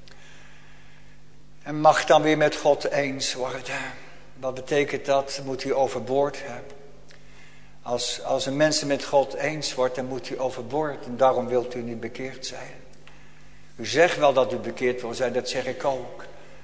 Speaker 2: En mag dan weer met God eens worden. Wat betekent dat? Moet hij overboord hebben. Als een mens met God eens wordt, dan moet hij overboord. En daarom wilt u niet bekeerd zijn. U zegt wel dat u bekeerd wil zijn, dat zeg ik ook.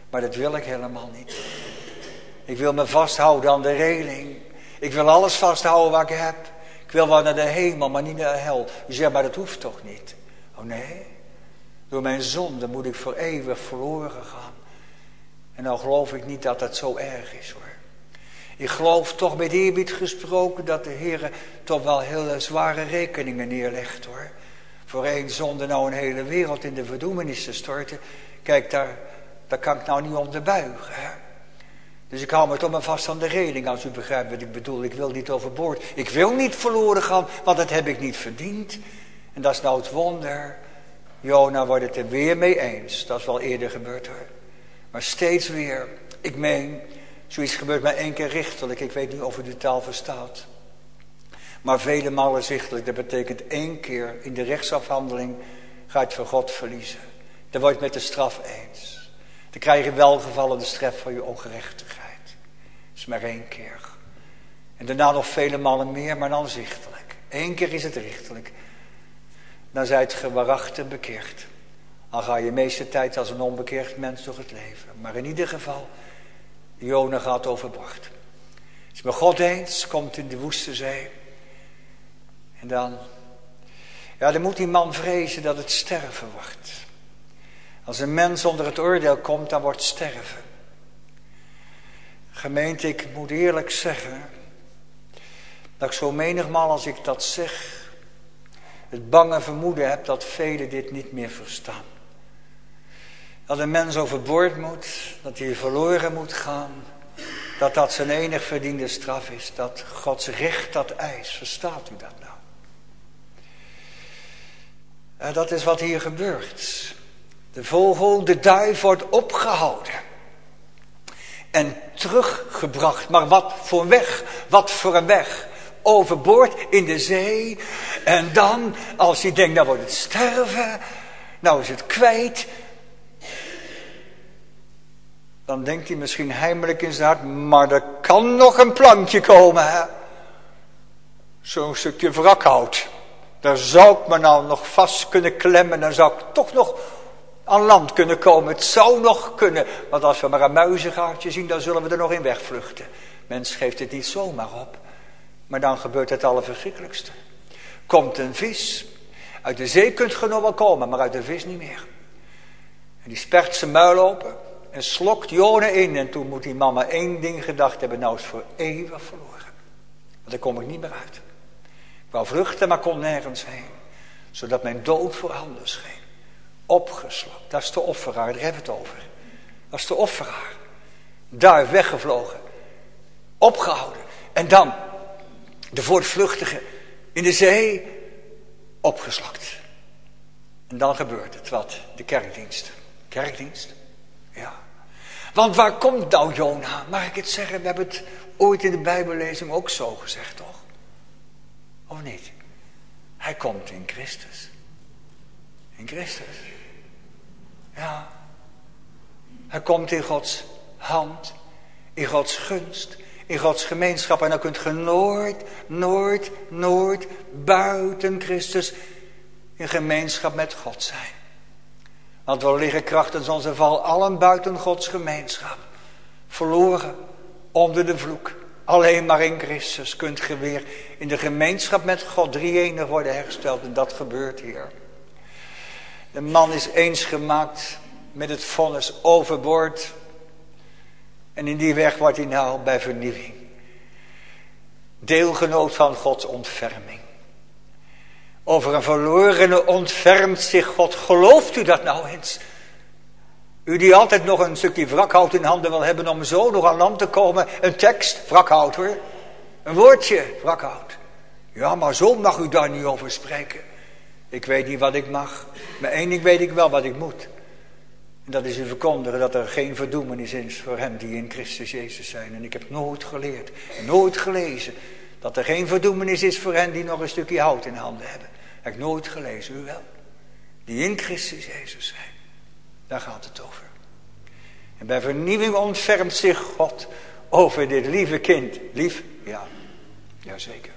Speaker 2: Maar dat wil ik helemaal niet. Ik wil me vasthouden aan de reling. Ik wil alles vasthouden wat ik heb. Ik wil wel naar de hemel, maar niet naar de hel. Je zegt, maar dat hoeft toch niet? Oh nee, door mijn zonde moet ik voor eeuwig verloren gaan. En nou geloof ik niet dat dat zo erg is hoor. Ik geloof toch met eerbied gesproken dat de Heer toch wel hele zware rekeningen neerlegt hoor. Voor één zonde nou een hele wereld in de verdoemenis te storten. Kijk, daar kan ik nou niet onder buigen. Hè? Dus ik hou me toch maar vast aan de reling als u begrijpt wat ik bedoel. Ik wil niet overboord. Ik wil niet verloren gaan, want dat heb ik niet verdiend. En dat is nou het wonder. Jona wordt het er weer mee eens. Dat is wel eerder gebeurd hoor. Maar steeds weer. Ik meen, zoiets gebeurt maar 1 keer richtelijk. Ik weet niet of u de taal verstaat. Maar vele malen zichtelijk. Dat betekent 1 keer in de rechtsafhandeling ga je het voor God verliezen. Dan word je het met de straf eens. Dan krijg je welgevallen de straf van je ongerechtigheid. Dat is maar 1 keer. En daarna nog vele malen meer, maar dan zichtelijk. 1 keer is het richtelijk. Dan zij het gewaarachtig bekeerd. Dan ga je de meeste tijd als een onbekeerd mens door het leven. Maar in ieder geval, Jona gaat overboord. Is met God eens, komt in de woeste zee. En dan moet die man vrezen dat het sterven wordt. Als een mens onder het oordeel komt, dan wordt sterven. Gemeente, ik moet eerlijk zeggen, dat ik zo menigmaal als ik dat zeg, het bange vermoeden heb dat velen dit niet meer verstaan. Dat een mens overboord moet, dat hij verloren moet gaan, dat zijn enig verdiende straf is, dat Gods recht dat eist. Verstaat u dat nou? En dat is wat hier gebeurt. De vogel, de duif wordt opgehouden en teruggebracht. Maar wat voor een weg? Overboord in de zee. En dan, als hij denkt, nou wordt het sterven, nou is het kwijt. Dan denkt hij misschien heimelijk in zijn hart, maar er kan nog een plankje komen. Hè? Zo'n stukje wrakhout. Daar zou ik me nou nog vast kunnen klemmen. Dan zou ik toch nog aan land kunnen komen. Het zou nog kunnen. Want als we maar een muizengaatje zien, dan zullen we er nog in wegvluchten. Mens geeft het niet zomaar op. Maar dan gebeurt het allerverschrikkelijkste. Komt een vis. Uit de zee kunt je nog wel komen, maar uit de vis niet meer. En die spert zijn muil open. En slokt Jona in. En toen moet die man maar 1 ding gedacht hebben. Nou is het voor eeuwig verloren. Want daar kom ik niet meer uit. Ik wou vluchten, maar kon nergens heen. Zodat mijn dood voorhanden scheen. Opgeslokt. Dat is de offeraar. Daar hebben we het over. Dat is de offeraar. Duif weggevlogen. Opgehouden. En dan de voortvluchtige in de zee opgeslokt. En dan gebeurt het wat? De kerkdienst. Kerkdienst? Ja. Want waar komt nou Jona? Mag ik het zeggen? We hebben het ooit in de Bijbellezing ook zo gezegd, toch? Of niet? Hij komt in Christus. In Christus. Ja. Hij komt in Gods hand. In Gods gunst. In Gods gemeenschap. En dan kunt je nooit buiten Christus in gemeenschap met God zijn. Want we liggen krachtens onze val allen buiten Gods gemeenschap. Verloren onder de vloek. Alleen maar in Christus kunt je weer in de gemeenschap met God drie-enig worden hersteld. En dat gebeurt hier. De man is eens gemaakt met het vonnis overboord. En in die weg wordt hij nou bij vernieuwing. Deelgenoot van Gods ontferming. Over een verlorene ontfermt zich God. Gelooft u dat nou eens? U die altijd nog een stukje wrakhout in handen wil hebben om zo nog aan land te komen. Een tekst, wrakhout hoor. Een woordje, wrakhout. Ja, maar zo mag u daar niet over spreken. Ik weet niet wat ik mag. Maar 1 ding weet ik wel wat ik moet. En dat is u verkondigen dat er geen verdoemenis is voor hen die in Christus Jezus zijn. En ik heb nooit geleerd, nooit gelezen dat er geen verdoemenis is voor hen die nog een stukje hout in handen hebben. Heb ik nooit gelezen, u wel. Die in Christus Jezus zijn. Daar gaat het over. En bij vernieuwing ontfermt zich God over dit lieve kind. Lief? Ja. Jazeker.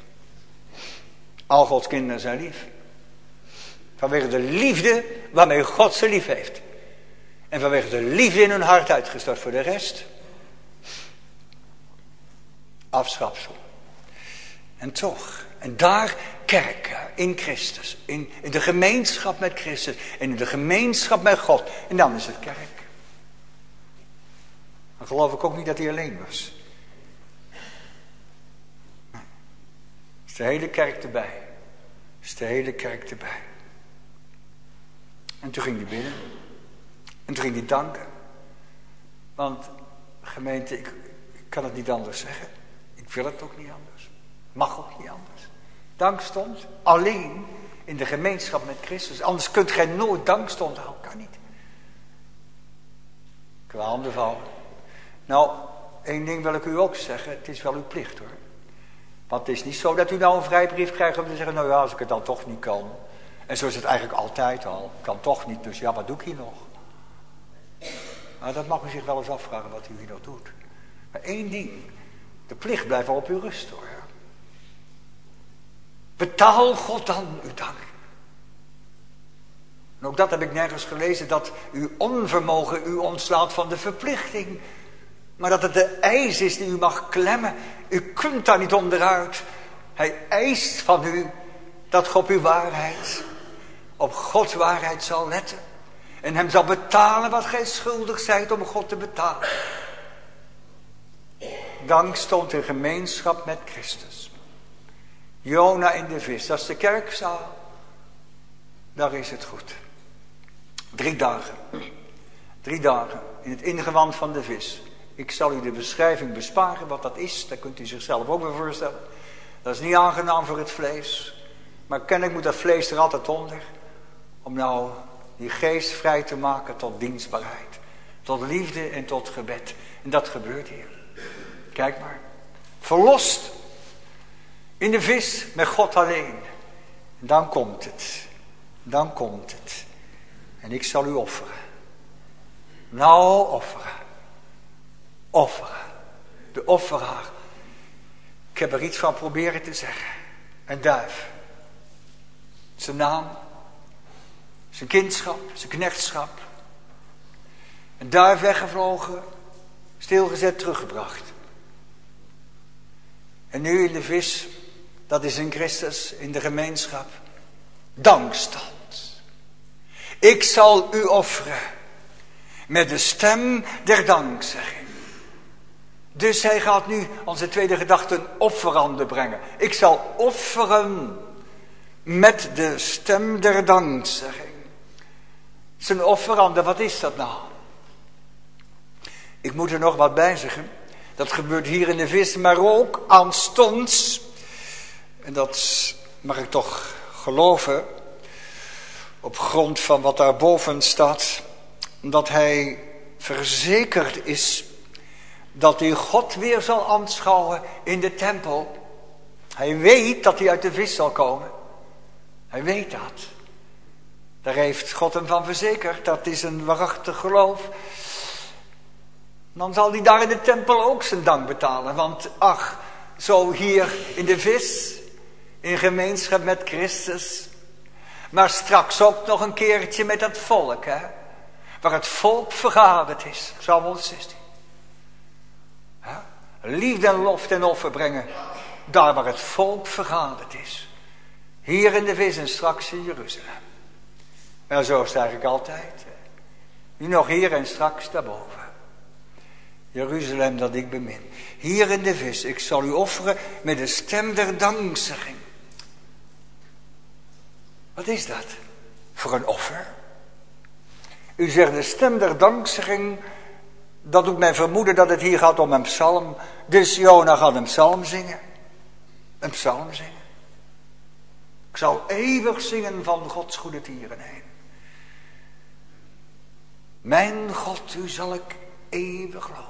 Speaker 2: Al Gods kinderen zijn lief. Vanwege de liefde waarmee God ze lief heeft. En vanwege de liefde in hun hart uitgestort voor de rest. Afschapsel. En toch. En daar kerk in Christus. In de gemeenschap met Christus. En in de gemeenschap met God. En dan is het kerk. Dan geloof ik ook niet dat hij alleen was. Nee. Is de hele kerk erbij. Is de hele kerk erbij. En toen ging hij bidden. En toen ging hij danken. Want gemeente, ik kan het niet anders zeggen. Ik wil het ook niet anders. Mag ook niet anders. Dank stond alleen in de gemeenschap met Christus. Anders kunt gij nooit dankstond houden. Kan niet. Ik wil handen vouwen. Nou, één ding wil ik u ook zeggen. Het is wel uw plicht hoor. Want het is niet zo dat u nou een vrijbrief krijgt om te zeggen, nou ja, als ik het dan toch niet kan. En zo is het eigenlijk altijd al. Ik kan toch niet, dus ja, wat doe ik hier nog? Nou, dat mag u zich wel eens afvragen wat u hier nog doet. Maar één ding. De plicht blijft wel op u rusten hoor. Betaal God dan uw dank. En ook dat heb ik nergens gelezen. Dat uw onvermogen u ontslaat van de verplichting. Maar dat het de eis is die u mag klemmen. U kunt daar niet onderuit. Hij eist van u dat God op uw waarheid, op Gods waarheid zal letten. En hem zal betalen wat gij schuldig zijt om God te betalen. Dank stond in gemeenschap met Christus. Jona in de vis, dat is de kerkzaal. Daar is het goed. 3 dagen. 3 dagen in het ingewand van de vis. Ik zal u de beschrijving besparen wat dat is. Dat kunt u zichzelf ook weer voorstellen. Dat is niet aangenaam voor het vlees. Maar kennelijk moet dat vlees er altijd onder. Om nou die geest vrij te maken tot dienstbaarheid. Tot liefde en tot gebed. En dat gebeurt hier. Kijk maar. Verlost. In de vis met God alleen. En dan komt het. Dan komt het. En ik zal u offeren. Nou offeren. Offeren. De offeraar. Ik heb er iets van proberen te zeggen. Een duif. Zijn naam. Zijn kindschap. Zijn knechtschap. Een duif weggevlogen. Stilgezet, teruggebracht. En nu in de vis. Dat is in Christus. In de gemeenschap. Dankstand. Ik zal u offeren. Met de stem der dankzegging. Dus hij gaat nu onze tweede gedachte een offerande brengen. Ik zal offeren met de stem der dankzegging. Zijn offerande, wat is dat nou? Ik moet er nog wat bij zeggen. Dat gebeurt hier in de vis, maar ook aanstonds. En dat mag ik toch geloven. Op grond van wat daarboven staat. Dat hij verzekerd is dat hij God weer zal aanschouwen in de tempel. Hij weet dat hij uit de vis zal komen. Hij weet dat. Daar heeft God hem van verzekerd. Dat is een waarachtig geloof. Dan zal hij daar in de tempel ook zijn dank betalen. Want ach, zo hier in de vis, in gemeenschap met Christus. Maar straks ook nog een keertje met het volk, hè. Waar het volk vergaderd is. Psalm 116. Ja? Liefde en lof ten offer brengen. Daar waar het volk vergaderd is. Hier in de vis en straks in Jeruzalem. En zo is het eigenlijk altijd. Nu nog hier en straks daarboven. Jeruzalem dat ik bemin. Hier in de vis. Ik zal u offeren met de stem der dankzegging. Wat is dat? Voor een offer? U zegt de stem der dankzegging. Dat doet mij vermoeden dat het hier gaat om een psalm. Dus Jona gaat een psalm zingen. Een psalm zingen. Ik zal eeuwig zingen van Gods goede tieren heen. Mijn God, u zal ik eeuwig loven.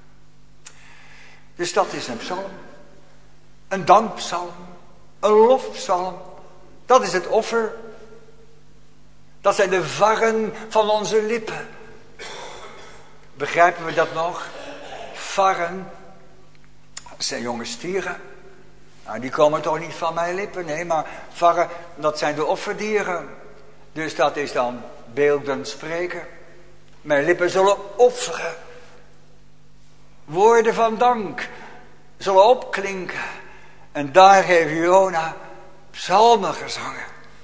Speaker 2: Dus dat is een psalm. Een dankpsalm. Een lofpsalm. Dat is het offer. Dat zijn de varren van onze lippen. Begrijpen we dat nog? Varren. Dat zijn jonge stieren. Nou, die komen toch niet van mijn lippen. Nee, maar varren, dat zijn de offerdieren. Dus dat is dan beeldend spreken. Mijn lippen zullen offeren. Woorden van dank zullen opklinken. En daar heeft Jona psalmen gezongen.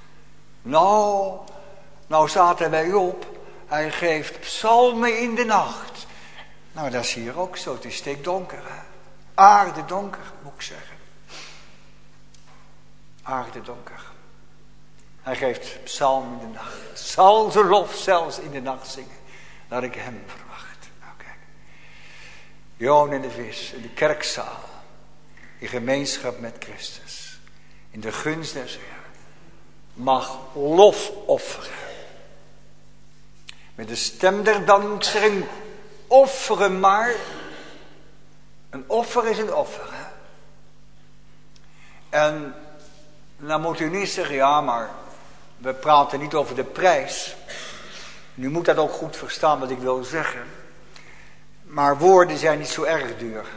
Speaker 2: Nou staat er bij Job, hij geeft psalmen in de nacht. Nou, dat is hier ook zo. Het is stikdonker, hè? Aardedonker, moet ik zeggen. Aardedonker. Hij geeft psalmen in de nacht. Zal de lof zelfs in de nacht zingen, dat ik hem verwacht. Nou, kijk. Jona en de vis in de kerkzaal. In gemeenschap met Christus. In de gunst des Heeren. Mag lof offeren. Met de stem der dankzegging offeren maar. Een offer is een offer. Hè? En dan moet u niet zeggen, ja maar we praten niet over de prijs. Nu moet dat ook goed verstaan wat ik wil zeggen. Maar woorden zijn niet zo erg duur.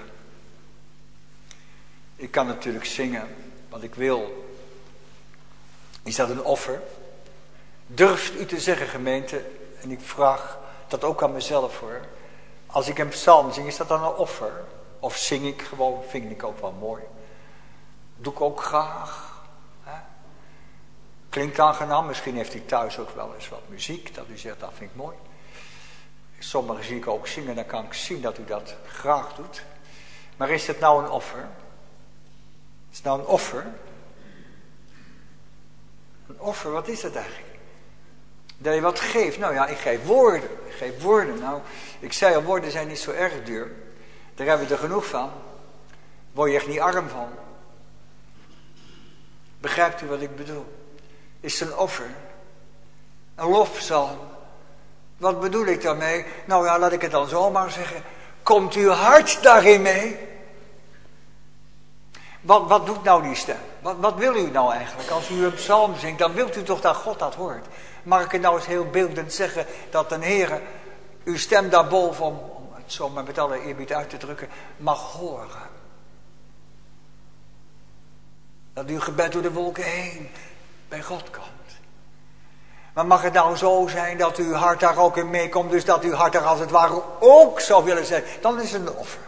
Speaker 2: Ik kan natuurlijk zingen wat ik wil. Is dat een offer? Durft u te zeggen, gemeente, en ik vraag dat ook aan mezelf hoor. Als ik een psalm zing, is dat dan een offer? Of zing ik gewoon, vind ik ook wel mooi. Doe ik ook graag. Hè? Klinkt aangenaam, misschien heeft u thuis ook wel eens wat muziek, dat u zegt, dat vind ik mooi. Sommigen zie ik ook zingen, dan kan ik zien dat u dat graag doet. Maar is het nou een offer? Is het nou een offer? Een offer, wat is dat eigenlijk? Dat je wat geeft. Nou ja, ik geef woorden. Ik geef woorden. Nou, ik zei al, woorden zijn niet zo erg duur. Daar hebben we er genoeg van. Word je echt niet arm van. Begrijpt u wat ik bedoel? Is het een offer? Een lofpsalm. Wat bedoel ik daarmee? Nou ja, laat ik het dan zomaar zeggen. Komt uw hart daarin mee? Wat doet nou die stem? Wat wil u nou eigenlijk? Als u een psalm zingt, dan wilt u toch dat God dat hoort. Mag ik het nou eens heel beeldend zeggen, dat de Heer uw stem daarboven, om het zo maar met alle eerbied uit te drukken, mag horen. Dat uw gebed door de wolken heen bij God komt. Maar mag het nou zo zijn dat uw hart daar ook in meekomt, dus dat uw hart daar als het ware ook zou willen zijn, dan is het een offer.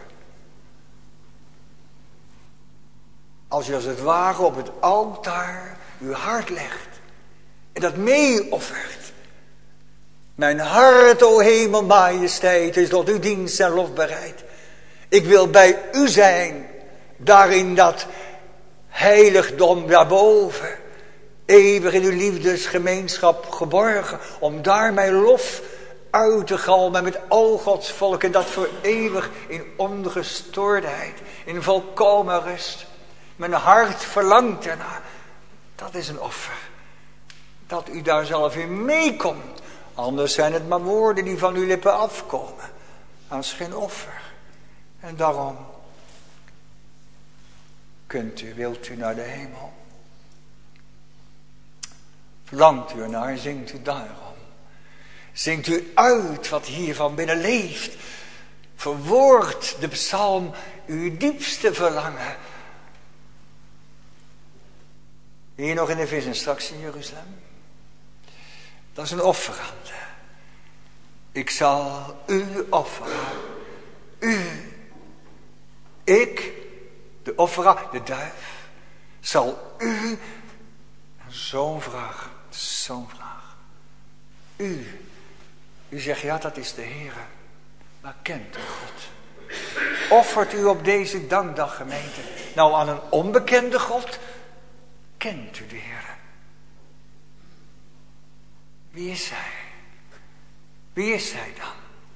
Speaker 2: Als je als het ware op het altaar uw hart legt. En dat meeoffert. Mijn hart, o hemel, majesteit, is tot uw dienst en lof bereid. Ik wil bij u zijn. Daarin dat heiligdom daarboven. Eeuwig in uw liefdesgemeenschap geborgen. Om daar mijn lof uit te galmen met al Gods volk. En dat voor eeuwig in ongestoordheid. In volkomen rust. Mijn hart verlangt ernaar. Dat is een offer. Dat u daar zelf in meekomt. Anders zijn het maar woorden die van uw lippen afkomen. Dat is geen offer. En daarom wilt u naar de hemel. Verlangt u ernaar, zingt u daarom. Zingt u uit wat hier van binnen leeft. Verwoordt de psalm uw diepste verlangen. Hier nog in de vis en straks in Jeruzalem. Dat is een offerande. Ik zal u offeren. U. Ik, de offeraar, de duif, zal u. Zo'n vraag. U zegt ja, dat is de Heere. Maar kent u God? Offert u op deze dankdag, gemeente, nou aan een onbekende God? Kent u de Heere? Wie is hij? Wie is hij dan?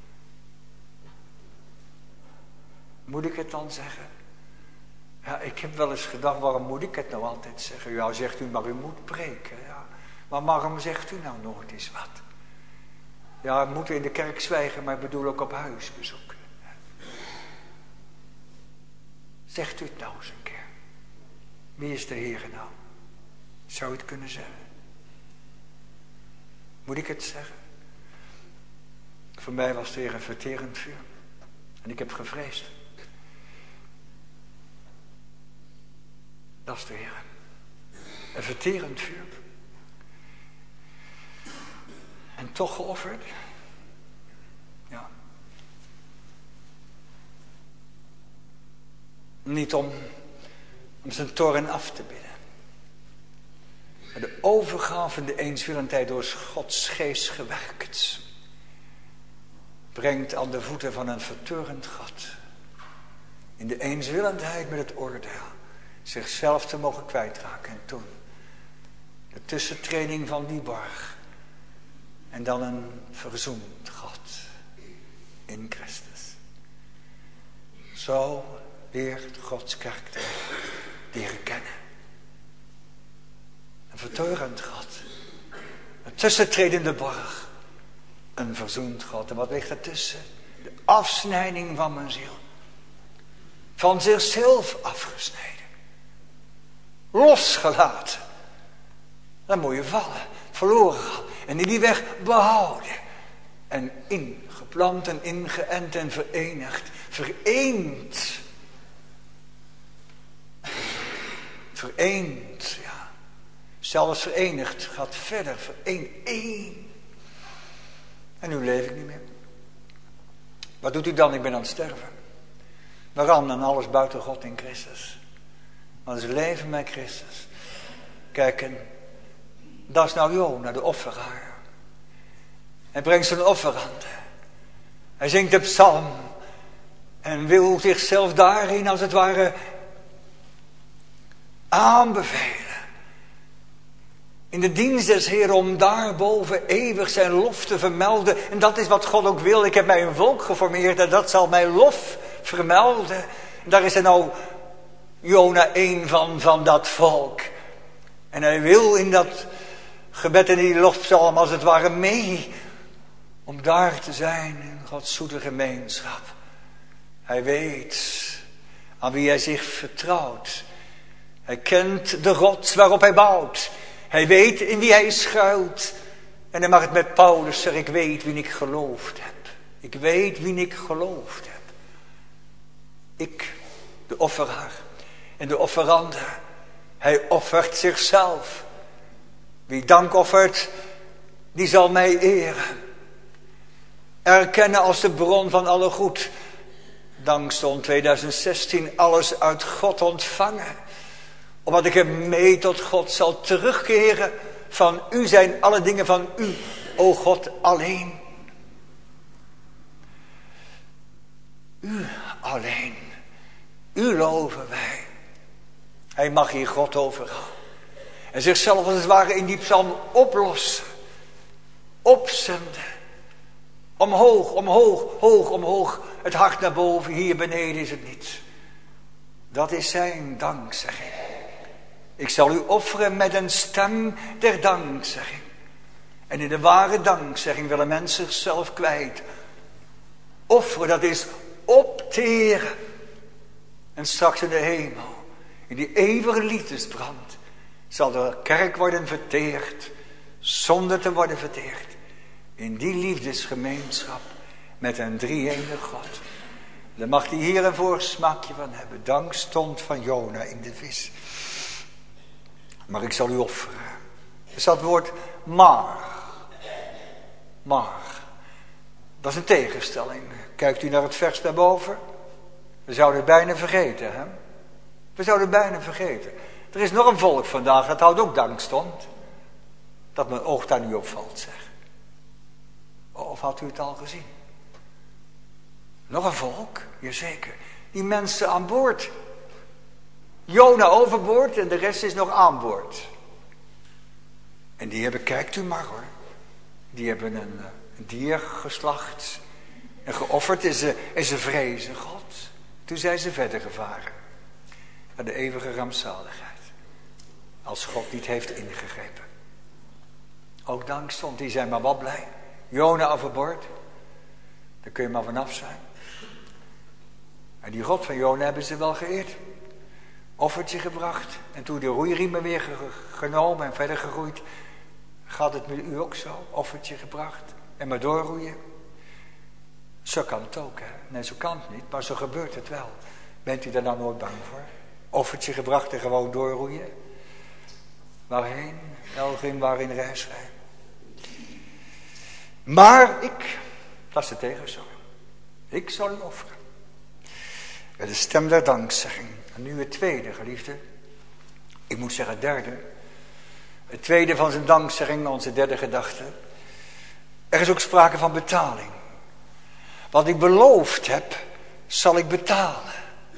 Speaker 2: Moet ik het dan zeggen? Ja, ik heb wel eens gedacht, waarom moet ik het nou altijd zeggen? Ja, zegt u, maar u moet preken. Ja. Maar waarom zegt u nou nooit eens wat? Ja, we moeten in de kerk zwijgen, maar ik bedoel ook op huisbezoek. Zegt u het nou eens een keer. Wie is de Heere nou? Zou u het kunnen zeggen? Moet ik het zeggen? Voor mij was het weer een verterend vuur. En ik heb gevreesd. Dat is de Heer. Een verterend vuur. En toch geofferd. Niet om zijn toorn af te bidden. Maar de overgave en de eenswillendheid door Gods geest gewerkt. Brengt aan de voeten van een vertorend God. In de eenswillendheid met het oordeel. Zichzelf te mogen kwijtraken. En toen de tussentreding van die borg. En dan een verzoend God. In Christus. Zo leert Gods kerk te leren kennen. Een vertorend God. Een tussentredende borg. Een verzoend God. En wat ligt ertussen? De afsnijding van mijn ziel. Van zichzelf afgesneden. Losgelaten. Dan moet je vallen. Verloren gaan. En in die weg behouden. En ingeplant en ingeënt en verenigd. Vereend. Vereend, ja. Zelfs verenigd gaat verder. Één. En nu leef ik niet meer. Wat doet u dan? Ik ben aan het sterven. Waaraan? En alles buiten God in Christus. Want het is leven met Christus. Kijk, en dat is nou Jona, de offeraar. Hij brengt zijn offer aan. Hij zingt de psalm. En wil zichzelf daarin als het ware aanbevelen. In de dienst des Heeren om daarboven eeuwig zijn lof te vermelden. En dat is wat God ook wil. Ik heb mij een volk geformeerd en dat zal mijn lof vermelden. En daar is er nou Jona één van dat volk. En hij wil in dat gebed en die lofpsalm als het ware mee. Om daar te zijn in Gods zoete gemeenschap. Hij weet aan wie hij zich vertrouwt. Hij kent de rots waarop hij bouwt. Hij weet in wie hij schuilt. En hij mag het met Paulus zeggen, ik weet wie ik geloofd heb. Ik weet wie ik geloofd heb. Ik, de offeraar en de offerande. Hij offert zichzelf. Wie dank offert, die zal mij eren. Erkennen als de bron van alle goed. Dankstond 2016 alles uit God ontvangen. Omdat ik hem mee tot God zal terugkeren. Van u zijn alle dingen van u, o God alleen. U alleen. U loven wij. Hij mag hier God overal. En zichzelf als het ware in die psalm oplossen. Opzenden. Omhoog, omhoog, hoog, omhoog. Het hart naar boven, hier beneden is het niet. Dat is zijn dankzegging. Ik zal u offeren met een stem der dankzegging. En in de ware dankzegging willen mensen zichzelf kwijt. Offeren, dat is opteren. En straks in de hemel, in die eeuwige liefdesbrand, zal de kerk worden verteerd, zonder te worden verteerd. In die liefdesgemeenschap met een drie-enige God. Daar mag hij hier een voorsmaakje van hebben. Dank stond van Jona in de vis. Maar ik zal u offeren. Er staat het woord maar. Maar. Dat is een tegenstelling. Kijkt u naar het vers daarboven. We zouden het bijna vergeten, hè? We zouden het bijna vergeten. Er is nog een volk vandaag, dat houdt ook dankstond. Dat mijn oog daar niet opvalt, zeg. Of had u het al gezien? Nog een volk? Jazeker. Die mensen aan boord. Jona overboord en de rest is nog aan boord. En die hebben, kijkt u maar hoor. Die hebben een dier geslacht. En geofferd en ze vrezen God. Toen zijn ze verder gevaren. Naar de eeuwige rampzaligheid. Als God niet heeft ingegrepen. Ook dank stond, die zijn maar wat blij. Jona overboord. Daar kun je maar vanaf zijn. En die God van Jona hebben ze wel geëerd. Offertje gebracht. En toen de roeiriemen weer genomen en verder gegroeid. Gaat het met u ook zo? Offertje gebracht. En maar doorroeien. Zo kan het ook, hè. Nee, zo kan het niet. Maar zo gebeurt het wel. Bent u daar nou nooit bang voor? Offertje gebracht en gewoon doorroeien. Waarheen? Elgin waarin reis wij. Maar ik, dat is de tegenstelling. Ik zal u offeren. Met de stem der dankzegging. En nu het tweede, geliefde. Ik moet zeggen het derde. Het tweede van zijn dankzegging, onze derde gedachte. Er is ook sprake van betaling. Wat ik beloofd heb, zal ik betalen.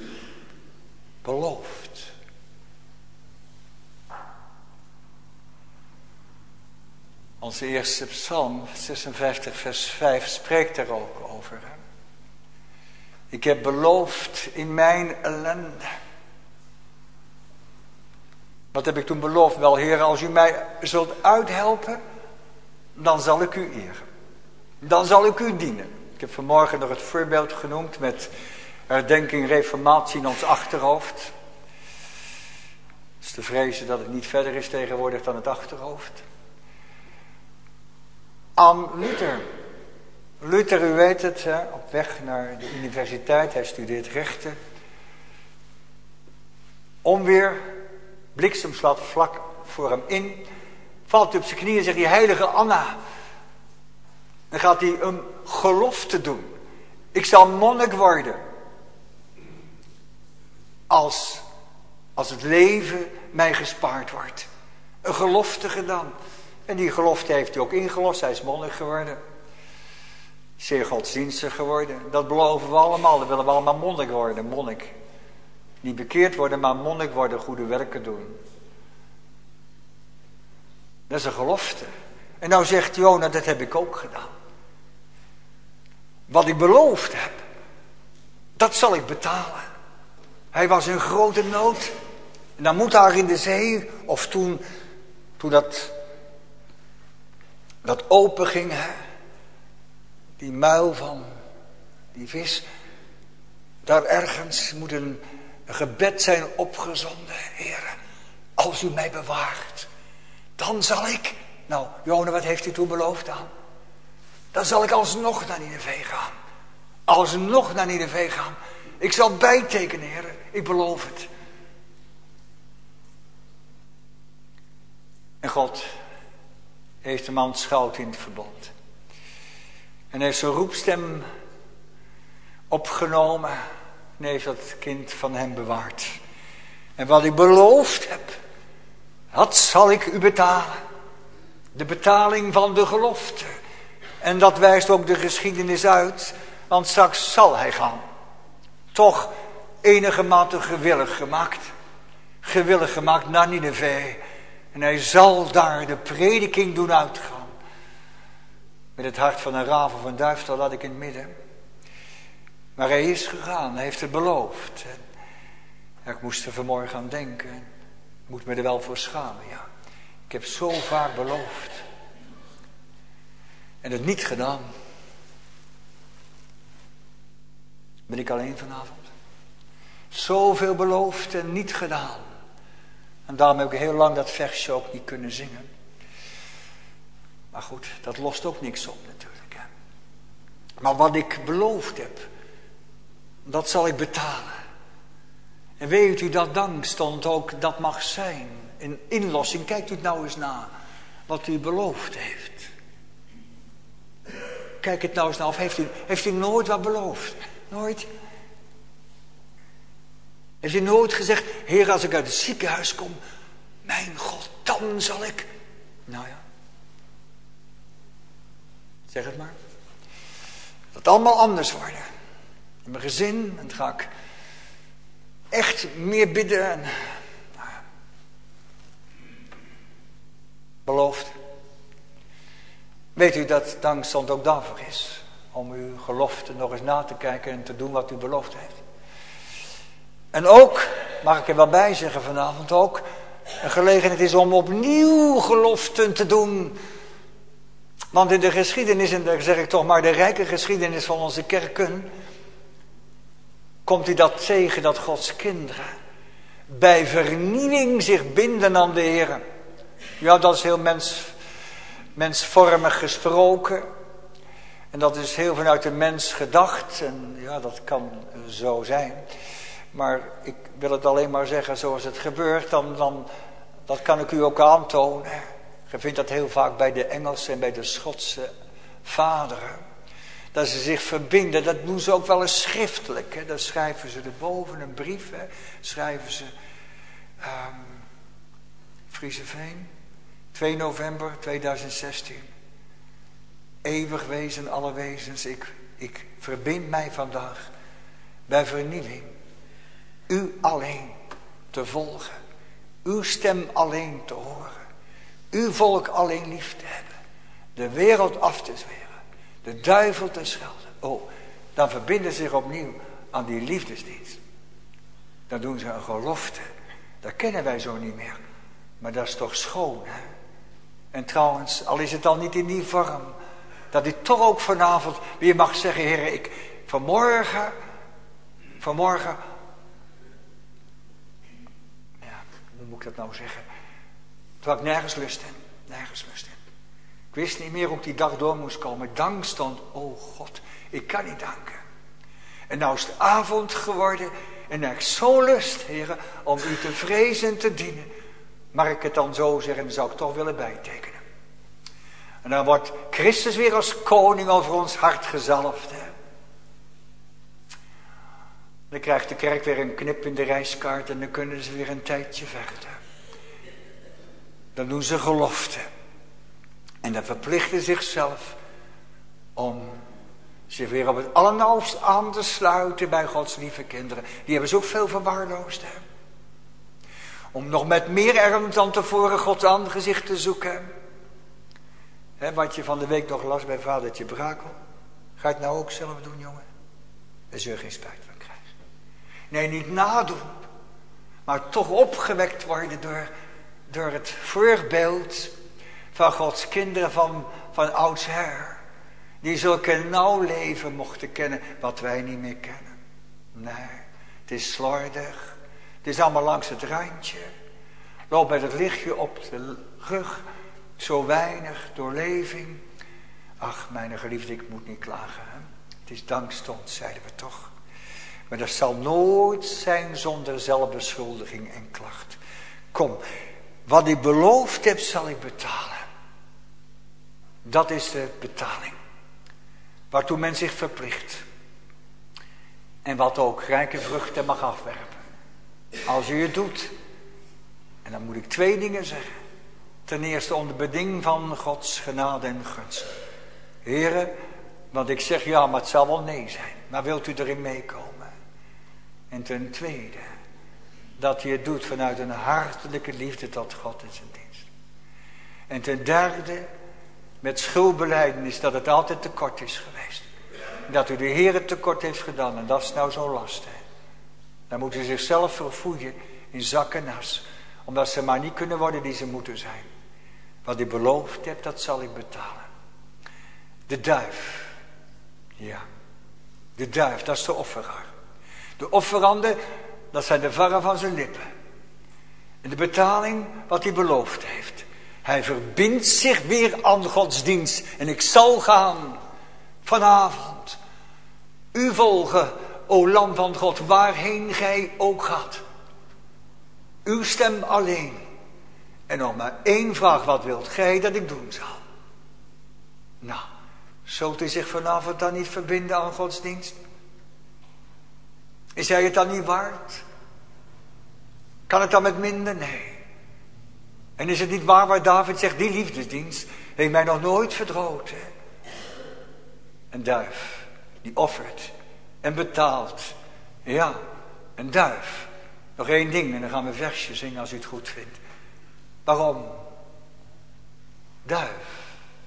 Speaker 2: Beloofd. Onze eerste psalm, 56 vers 5, spreekt er ook over. Ik heb beloofd in mijn ellende. Wat heb ik toen beloofd? Wel, Heer, als u mij zult uithelpen, dan zal ik u eren. Dan zal ik u dienen. Ik heb vanmorgen nog het voorbeeld genoemd met herdenking, reformatie in ons achterhoofd. Het is te vrezen dat het niet verder is tegenwoordig dan het achterhoofd. Aan Luther. Luther, u weet het, op weg naar de universiteit, hij studeert rechten. Onweer, bliksem slaat vlak voor hem in. Valt hij op zijn knieën en zegt hij, heilige Anna. Dan gaat hij een gelofte doen. Ik zal monnik worden. Als het leven mij gespaard wordt. Een gelofte gedaan. En die gelofte heeft hij ook ingelost. Hij is monnik geworden. Zeer godsdienstig geworden. Dat beloven we allemaal. Dan willen we allemaal monnik worden. Monnik. Niet bekeerd worden, maar monnik worden. Goede werken doen. Dat is een gelofte. En nou zegt Jona, dat heb ik ook gedaan. Wat ik beloofd heb, dat zal ik betalen. Hij was in grote nood. En dan moet daar in de zee, of toen dat open ging, die muil van die vis, daar ergens moet een gebed zijn opgezonden. Heere, als u mij bewaart, dan zal ik... Nou, Jona, wat heeft u toen beloofd aan? Dan zal ik alsnog naar Nineve gaan. Alsnog naar Nineve gaan. Ik zal bijtekenen, Heer. Ik beloof het. En God heeft de man schouwd in het verbond. En heeft zijn roepstem opgenomen. En heeft dat kind van hem bewaard. En wat ik beloofd heb, dat zal ik u betalen. De betaling van de gelofte. En dat wijst ook de geschiedenis uit. Want straks zal hij gaan. Toch enigermate gewillig gemaakt. Gewillig gemaakt naar Nineve. En hij zal daar de prediking doen uitgaan. Met het hart van een raaf of een duif, dat laat ik in het midden. Maar hij is gegaan, hij heeft het beloofd. En ik moest er vanmorgen aan denken. Ik moet me er wel voor schamen, ja. Ik heb zo vaak beloofd. En het niet gedaan. Ben ik alleen vanavond. Zoveel beloofd en niet gedaan. En daarom heb ik heel lang dat versje ook niet kunnen zingen. Maar goed, dat lost ook niks op natuurlijk. Hè. Maar wat ik beloofd heb, dat zal ik betalen. En weet u dat dank stond ook, dat mag zijn. In inlossing, kijkt u het nou eens na. Wat u beloofd heeft. Kijk het nou eens na. Of heeft u nooit wat beloofd? Nooit? Heeft u nooit gezegd, Heer, als ik uit het ziekenhuis kom, mijn God, dan zal ik... Nou ja. Zeg het maar. Dat het allemaal anders worden. In mijn gezin, en dan ga ik echt meer bidden. En, nou ja. Beloofd. Weet u dat dankstand ook daarvoor is? Om uw gelofte nog eens na te kijken en te doen wat u beloofd heeft. En ook, mag ik er wel bij zeggen vanavond ook, een gelegenheid is om opnieuw geloften te doen. Want in de geschiedenis, en daar zeg ik toch maar de rijke geschiedenis van onze kerken, komt u dat tegen dat Gods kinderen bij vernieuwing zich binden aan de Heer. Ja, dat is heel mensvormig gesproken. En dat is heel vanuit de mens gedacht. En ja, dat kan zo zijn. Maar ik wil het alleen maar zeggen zoals het gebeurt. Dan dat kan ik u ook aantonen. Je vindt dat heel vaak bij de Engelse en bij de Schotse vaderen. Dat ze zich verbinden, dat doen ze ook wel eens schriftelijk. Hè. Dan schrijven ze erboven een brief. Hè. Schrijven ze Frieseveen, 2 november 2016. Eeuwig wezen alle wezens, ik verbind mij vandaag bij vernieuwing. U alleen te volgen. Uw stem alleen te horen. Uw volk alleen lief te hebben. De wereld af te zweren. De duivel te schelden. Oh, dan verbinden ze zich opnieuw aan die liefdesdienst. Dan doen ze een gelofte. Dat kennen wij zo niet meer. Maar dat is toch schoon, hè? En trouwens, al is het al niet in die vorm, dat ik toch ook vanavond weer mag zeggen, Heer, ik vanmorgen, ja, hoe moet ik dat nou zeggen? Toen had ik nergens lust in. Ik wist niet meer hoe ik die dag door moest komen. Dank stond, oh God, ik kan niet danken. En nou is het avond geworden en ik heb zo lust, Heer, om u te vrezen en te dienen. Mag ik het dan zo zeggen, dan zou ik toch willen bijtekenen. En dan wordt Christus weer als koning over ons hart gezalfd. Hè? Dan krijgt de kerk weer een knip in de reiskaart en dan kunnen ze weer een tijdje verder. Dan doen ze gelofte. En dan verplichten zichzelf om zich weer op het allernauwst aan te sluiten bij Gods lieve kinderen. Die hebben ze ook veel verwaarloosd. Hè? Om nog met meer ernst dan tevoren Gods aangezicht te zoeken. He, wat je van de week nog las bij vadertje Brakel. Ga je het nou ook zelf doen, jongen? Daar zul je geen spijt van krijgen. Nee, niet nadoen. Maar toch opgewekt worden door het voorbeeld van Gods kinderen van oudsher. Die zulke nauw leven mochten kennen wat wij niet meer kennen. Nee, het is slordig. Het is allemaal langs het randje. Loop met het lichtje op de rug. Zo weinig doorleving. Ach, mijn geliefde, ik moet niet klagen. Hè? Het is dankstond, zeiden we toch. Maar dat zal nooit zijn zonder zelfbeschuldiging en klacht. Kom, wat ik beloofd heb, zal ik betalen. Dat is de betaling. Waartoe men zich verplicht. En wat ook rijke vruchten mag afwerpen. Als u het doet. En dan moet ik 2 dingen zeggen. Ten eerste onder beding van Gods genade en gunst. Heren, want ik zeg ja, maar het zal wel nee zijn. Maar wilt u erin meekomen? En ten tweede, dat u het doet vanuit een hartelijke liefde tot God en zijn dienst. En ten derde, met schuldbelijdenis dat het altijd tekort is geweest. Dat u de Heer het tekort heeft gedaan en dat is nou zo'n last. Hè? Dan moeten ze zichzelf verfoeien in zak en as. Omdat ze maar niet kunnen worden die ze moeten zijn. Wat ik beloofd heb, dat zal ik betalen. De duif. Ja. De duif, dat is de offeraar. De offeranden, dat zijn de varren van zijn lippen. En de betaling, wat hij beloofd heeft. Hij verbindt zich weer aan Gods dienst. En ik zal gaan vanavond. U volgen, o Lam van God, waarheen gij ook gaat. Uw stem alleen. En nog maar 1 vraag, wat wilt gij dat ik doen zal? Nou, zult u zich vanavond dan niet verbinden aan Gods dienst? Is hij het dan niet waard? Kan het dan met minder? Nee. En is het niet waar David zegt, die liefdesdienst heeft mij nog nooit verdroten. Een duif, die offert en betaalt. Ja, een duif. Nog 1 ding en dan gaan we een versje zingen als u het goed vindt. Waarom? Duif.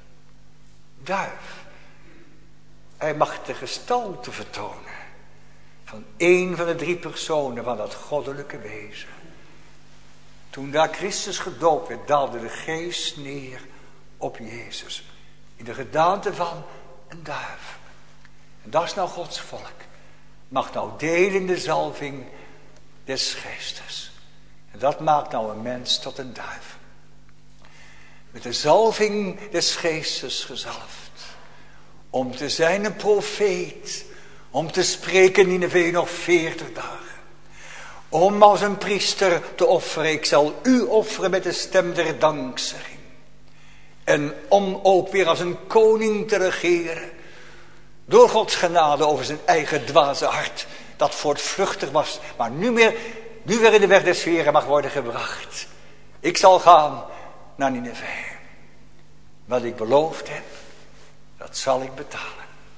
Speaker 2: Hij mag de gestalte vertonen van 1 van de 3 personen van dat goddelijke wezen. Toen daar Christus gedoopt werd, daalde de geest neer op Jezus. In de gedaante van een duif. En dat is nou Gods volk. Mag nou delen in de zalving des geestes. En dat maakt nou een mens tot een duif. Met de zalving des geestes gezalfd. Om te zijn een profeet. Om te spreken Nineve nog 40 dagen. Om als een priester te offeren. Ik zal u offeren met de stem der dankzegging. En om ook weer als een koning te regeren. Door Gods genade over zijn eigen dwaze hart. Dat voortvluchtig was. Maar nu weer in de weg des Heren mag worden gebracht. Ik zal gaan naar Nineve. Wat ik beloofd heb. Dat zal ik betalen.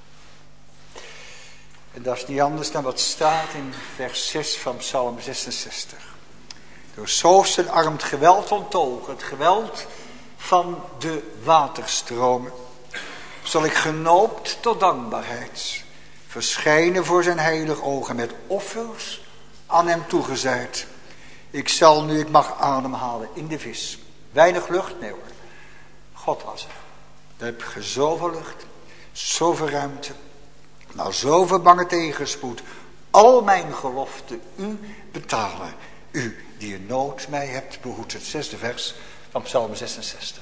Speaker 2: En dat is niet anders dan wat staat in vers 6 van Psalm 66. Door Soos en arm het geweld onttogen. Het geweld van de waterstromen. Zal ik genoopt tot dankbaarheid. Verschijnen voor zijn heilig ogen met offers aan hem toegezeid. Ik zal nu, ik mag ademhalen in de vis. Weinig lucht, nee hoor. God was er. Daar heb je zoveel lucht, zoveel ruimte. Nou, zoveel bange tegenspoed. Al mijn geloften u betalen. U die in nood mij hebt behoed. Het 6e vers van Psalm 66.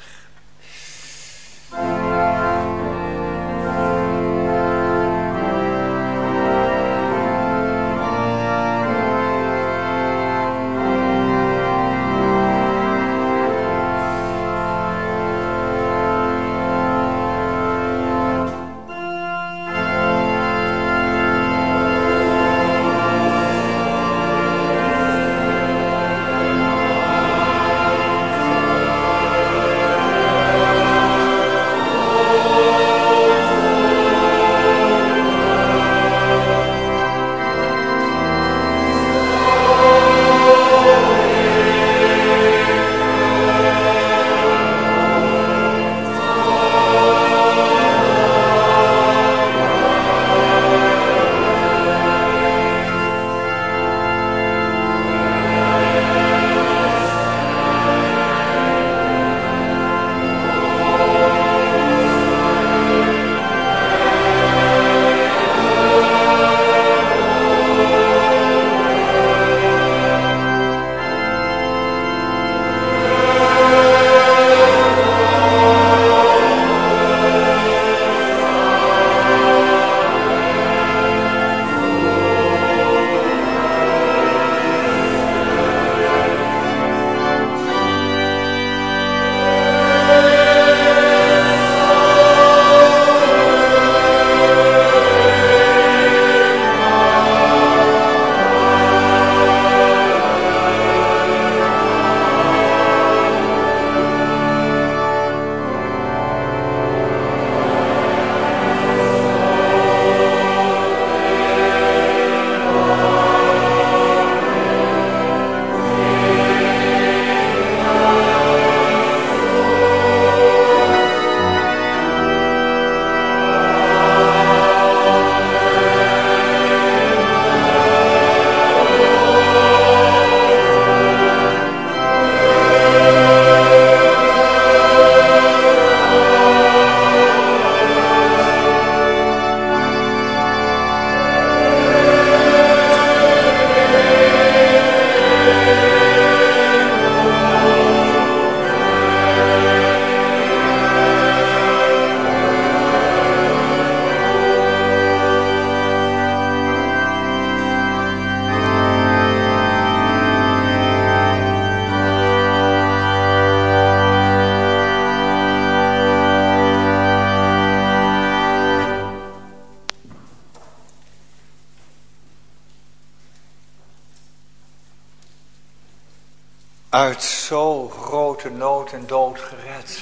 Speaker 2: Uit zo'n grote nood en dood gered.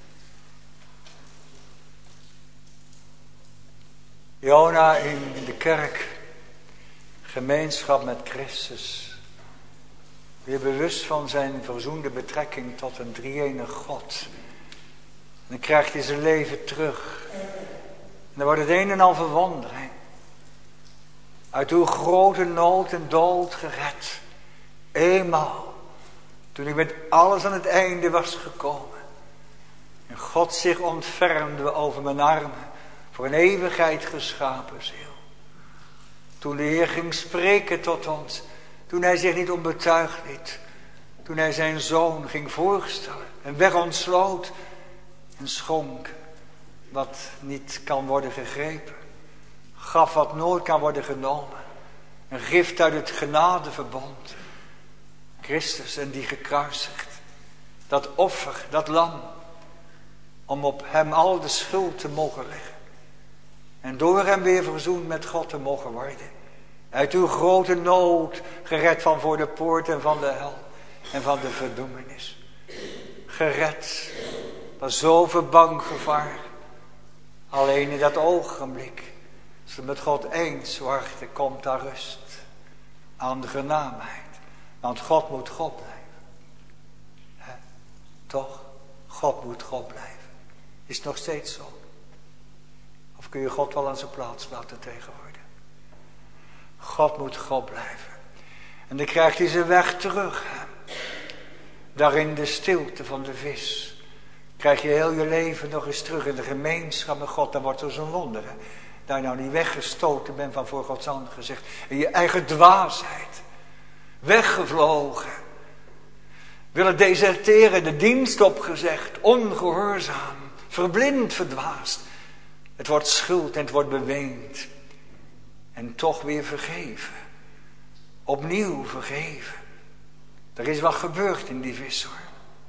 Speaker 2: Jona in de kerk, gemeenschap met Christus. Weer bewust van zijn verzoende betrekking tot een drie-enig God. En dan krijgt hij zijn leven terug. En dan wordt het een en al verwondering. Uit uw grote nood en dood gered. Eenmaal. Toen ik met alles aan het einde was gekomen. En God zich ontfermde over mijn armen. Voor een eeuwigheid geschapen ziel. Toen de Heer ging spreken tot ons. Toen hij zich niet onbetuigd liet. Toen hij zijn zoon ging voorstellen. En weg ontsloot. En schonk wat niet kan worden gegrepen. Gaf wat nooit kan worden genomen. Een gift uit het genadeverbond. Christus en die gekruisigd. Dat offer, dat lam. Om op hem al de schuld te mogen leggen. En door hem weer verzoend met God te mogen worden. Uit uw grote nood gered van voor de poort en van de hel. En van de verdoemenis. Gered van zoveel bang gevaar. Alleen in dat ogenblik. Als je met God eens wordt, komt daar rust. Aan de genaamheid. Want God moet God blijven. Toch? God moet God blijven. Is het nog steeds zo? Of kun je God wel aan zijn plaats laten tegenwoordig? God moet God blijven. En dan krijgt hij zijn weg terug. Daar in de stilte van de vis. Krijg je heel je leven nog eens terug in de gemeenschap met God. Dan wordt er zo'n wonder. Hè? Dat je nou niet weggestoten bent van voor Gods aangezicht. In je eigen dwaasheid. Weggevlogen. Willen deserteren, de dienst opgezegd. Ongehoorzaam. Verblind, verdwaasd. Het wordt schuld en het wordt beweend. En toch weer vergeven. Opnieuw vergeven. Er is wat gebeurd in die vis hoor.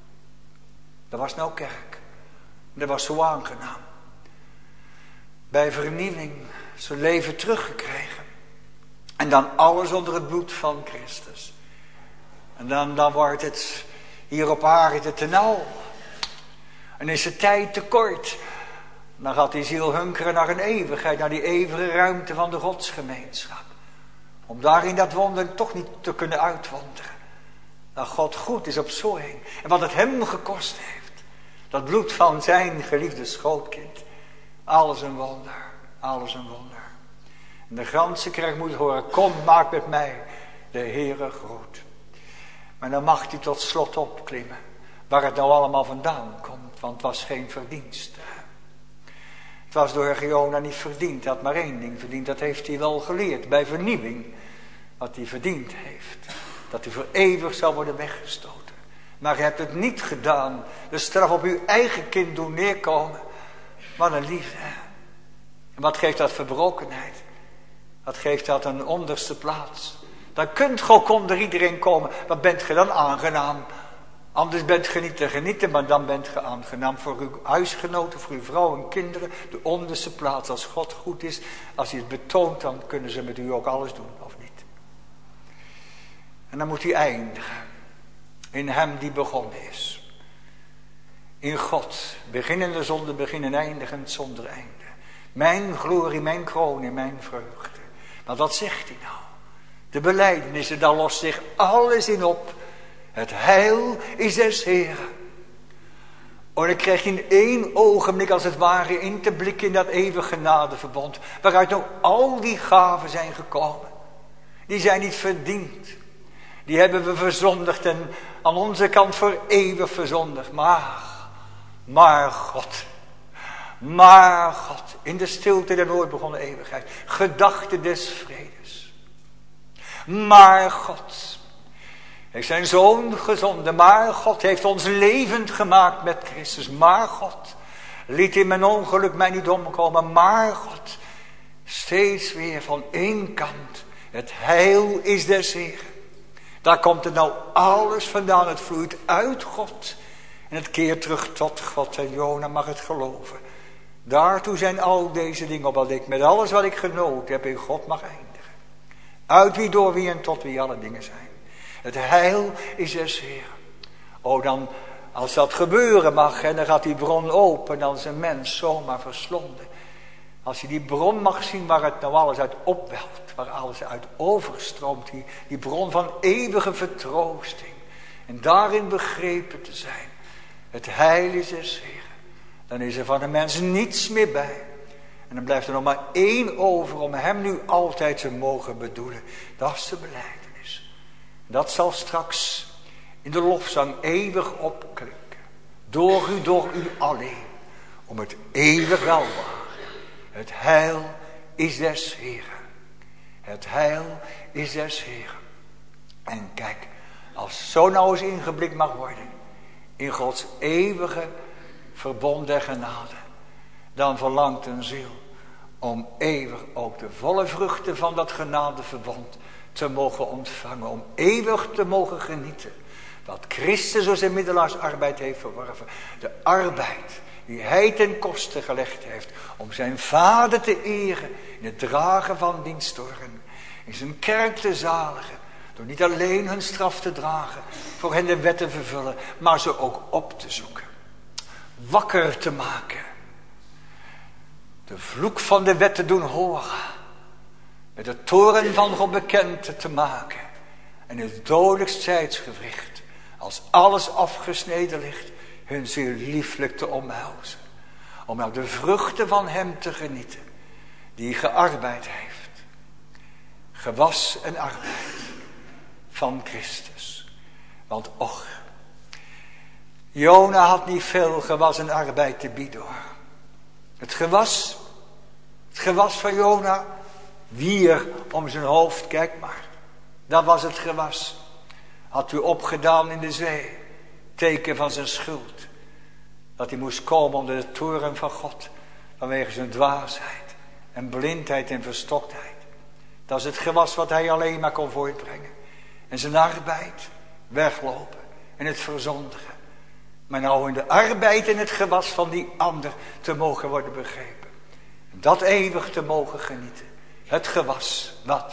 Speaker 2: Dat was nou kerk. Dat was zo aangenaam. Bij vernieuwing zijn leven teruggekregen. En dan alles onder het bloed van Christus. En dan wordt het hier op aarde te nauw. En is de tijd te kort. Dan gaat die ziel hunkeren naar een eeuwigheid. Naar die eeuwige ruimte van de godsgemeenschap. Om daarin dat wonder toch niet te kunnen uitwonderen. Dat God goed is op zoing. En wat het hem gekost heeft. Dat bloed van zijn geliefde schootkind. Alles een wonder. Alles een wonder. En de ganse kerk moet horen. Kom, maak met mij de Heere groot. Maar dan mag hij tot slot opklimmen. Waar het nou allemaal vandaan komt. Want het was geen verdienste. Het was door Jona niet verdiend. Hij had maar één ding verdiend. Dat heeft hij wel geleerd bij vernieuwing. Wat hij verdiend heeft. Dat hij voor eeuwig zal worden weggestoten. Maar je hebt het niet gedaan. De straf op uw eigen kind doen neerkomen. Wat een liefde. En wat geeft dat verbrokenheid? Wat geeft dat een onderste plaats? Dan kunt ge ook onder iedereen komen. Wat bent ge dan aangenaam? Anders bent ge niet te genieten, maar dan bent ge aangenaam voor uw huisgenoten, voor uw vrouw en kinderen. De onderste plaats. Als God goed is, als hij het betoont, dan kunnen ze met u ook alles doen, of niet? En dan moet hij eindigen. In hem die begonnen is. In God. Beginnende zonder begin en eindigend zonder einde. Mijn glorie, mijn kroon en mijn vreugde. Maar wat zegt hij nou? De belijdenis, daar lost zich alles in op. Het heil is des Heren. Oh, dan krijg je in één ogenblik als het ware in te blikken in dat eeuwige genadeverbond. Waaruit nou al die gaven zijn gekomen. Die zijn niet verdiend. Die hebben we verzondigd en aan onze kant voor eeuwig verzondigd. Maar God, in de stilte der nooit begonnen eeuwigheid. Gedachte des vredes. Maar God heeft zijn zoon gezonden. Maar God heeft ons levend gemaakt met Christus. Maar God liet in mijn ongeluk mij niet omkomen. Maar God, steeds weer van één kant. Het heil is des Heren. Daar komt het nou alles vandaan. Het vloeit uit God. En het keert terug tot God. En Jona mag het geloven. Daartoe zijn al deze dingen, opdat ik met alles wat ik genoten heb in God mag eindigen. Uit wie, door wie en tot wie alle dingen zijn. Het heil is des Heren. Oh, dan, als dat gebeuren mag, en dan gaat die bron open, dan is een mens zomaar verslonden. Als je die bron mag zien waar het nou alles uit opwelt, waar alles uit overstroomt, die bron van eeuwige vertroosting. En daarin begrepen te zijn. Het heil is des Heren. Dan is er van een mens niets meer bij. En dan blijft er nog maar één over om hem nu altijd te mogen bedoelen. Dat is de belijdenis. Dat zal straks in de lofzang eeuwig opklinken. Door u alleen. Om het eeuwig welwaar. Het heil is des Heren. Het heil is des Heren. En kijk, als zo nou eens ingeblikt mag worden. In Gods eeuwige verbond der genade. Dan verlangt een ziel om eeuwig ook de volle vruchten van dat genadeverbond te mogen ontvangen. Om eeuwig te mogen genieten Wat Christus door zijn middelaarsarbeid heeft verworven. De arbeid die hij ten koste gelegd heeft om zijn Vader te eren in het dragen van diens toorn. In zijn kerk te zaligen. Door niet alleen hun straf te dragen, voor hen de wet te vervullen, maar ze ook op te zoeken. Wakker te maken. De vloek van de wet te doen horen. Met de toorn van God bekend te maken. En het dodelijkst tijdsgewricht, als alles afgesneden ligt, hun zeer lieflijk te omhelzen. Om nou de vruchten van hem te genieten, die gearbeid heeft. Gewas en arbeid van Christus. Want och, Jona had niet veel gewas en arbeid te bieden hoor. Het gewas van Jona, wier om zijn hoofd, kijk maar. Dat was het gewas. Had u opgedaan in de zee, teken van zijn schuld. Dat hij moest komen onder de toorn van God, vanwege zijn dwaasheid en blindheid en verstoktheid. Dat is het gewas wat hij alleen maar kon voortbrengen. En zijn arbeid, weglopen en het verzondigen. Maar nou in de arbeid en het gewas van die ander te mogen worden begrepen. En dat eeuwig te mogen genieten. Het gewas, wat?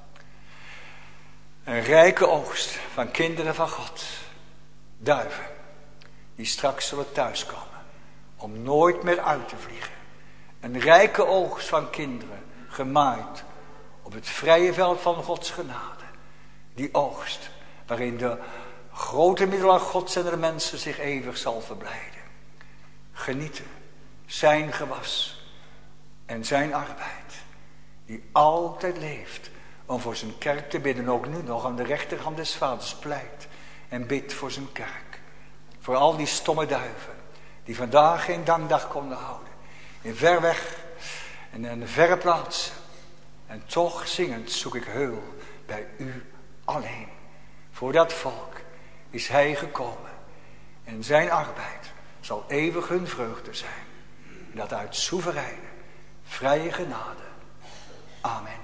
Speaker 2: Een rijke oogst van kinderen van God. Duiven, die straks zullen thuiskomen. Om nooit meer uit te vliegen. Een rijke oogst van kinderen, gemaaid op het vrije veld van Gods genade. Die oogst, waarin de grote middel aan God zendende mensen zich eeuwig zal verblijden. Genieten, zijn gewas en zijn arbeid, die altijd leeft om voor zijn kerk te bidden, ook nu nog aan de rechterhand des Vaders pleit en bidt voor zijn kerk. Voor al die stomme duiven, die vandaag geen dankdag konden houden, in ver weg en in verre plaatsen. En toch zingend zoek ik heul bij u alleen. Voor dat volk is hij gekomen. En zijn arbeid zal eeuwig hun vreugde zijn. En dat uit soevereine, vrije genade. Amen.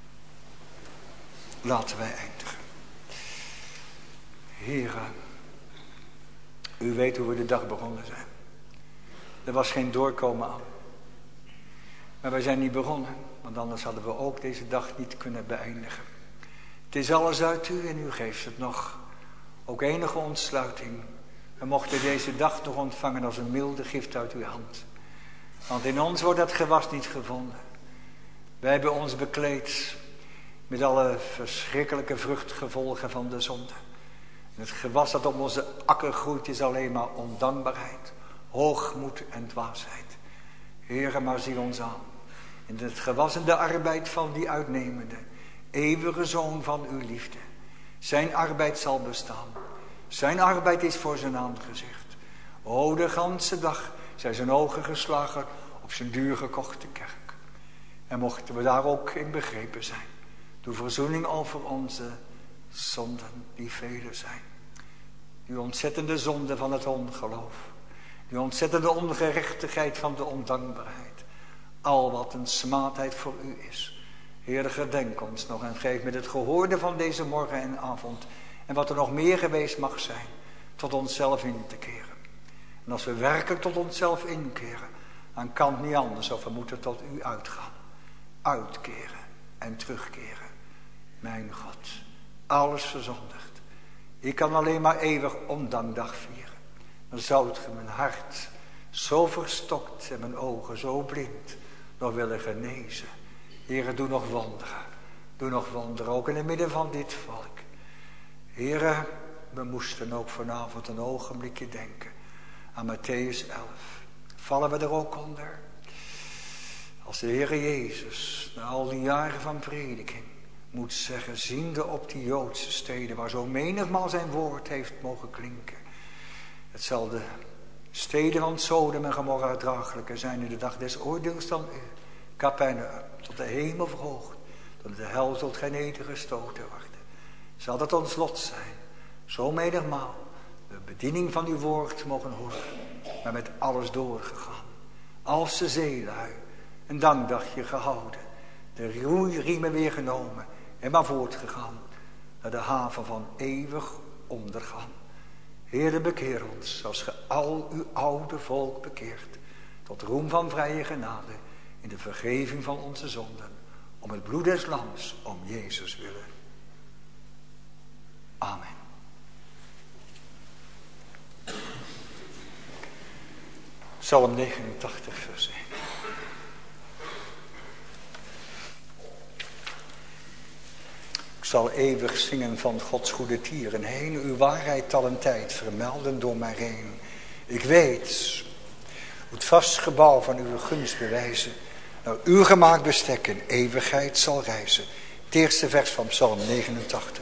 Speaker 2: Laten wij eindigen. Heere, u weet hoe we de dag begonnen zijn. Er was geen doorkomen aan. Maar wij zijn niet begonnen, want anders hadden we ook deze dag niet kunnen beëindigen. Het is alles uit u en u geeft het nog. Ook enige ontsluiting. We mochten deze dag nog ontvangen als een milde gift uit uw hand. Want in ons wordt dat gewas niet gevonden. Wij hebben ons bekleed met alle verschrikkelijke vruchtgevolgen van de zonde. En het gewas dat op onze akker groeit is alleen maar ondankbaarheid, hoogmoed en dwaasheid. Heere, maar zie ons aan. In het gewas en de arbeid van die uitnemende, eeuwige Zoon van uw liefde. Zijn arbeid zal bestaan. Zijn arbeid is voor zijn aangezicht. O, de ganse dag zijn zijn ogen geslagen op zijn duur gekochte kerk. En mochten we daar ook in begrepen zijn. Doe verzoening over onze zonden die vele zijn. Die ontzettende zonde van het ongeloof. Die ontzettende ongerechtigheid van de ondankbaarheid. Al wat een smaadheid voor u is. Heer, gedenk ons nog en geef met het gehoorde van deze morgen en avond. En wat er nog meer geweest mag zijn. Tot onszelf in te keren. En als we werkelijk tot onszelf inkeren. Dan kan het niet anders of we moeten tot u uitgaan. Uitkeren en terugkeren. Mijn God, alles verzondigd. Ik kan alleen maar eeuwig ondankdag vieren. Dan zou het mijn hart zo verstokt en mijn ogen zo blind nog willen genezen. Heere, doe nog wonderen. Doe nog wonderen, ook in het midden van dit volk. Heere, we moesten ook vanavond een ogenblikje denken aan Mattheüs 11. Vallen we er ook onder? Als de Heere Jezus, na al die jaren van prediking, moet zeggen, ziende op die Joodse steden, waar zo menigmaal zijn woord heeft mogen klinken. Het zal de steden van Sodom en Gomorra draaglijker zijn in de dag des oordeels dan u. Capernaum, tot de hemel verhoogd, tot de hel zult gij nedergestoten worden. Zal dat ons lot zijn, zo menigmaal, de bediening van uw woord mogen horen, maar met alles doorgegaan. Als de zeelui, een dankdagje gehouden, de roeiriemen weer genomen en maar voortgegaan naar de haven van eeuwig ondergaan. Heere, bekeer ons, als ge al uw oude volk bekeert, tot roem van vrije genade, in de vergeving van onze zonden, om het bloed des lams, om Jezus willen. Amen. Psalm 89, vers 1. Ik zal eeuwig zingen van Gods goede tieren heen, uw waarheid al een tijd vermelden door mij heen. Ik weet hoe het vast gebouw van uw gunst bewijzen, nou uw gemaakt bestek in eeuwigheid zal reizen. Het eerste vers van Psalm 89.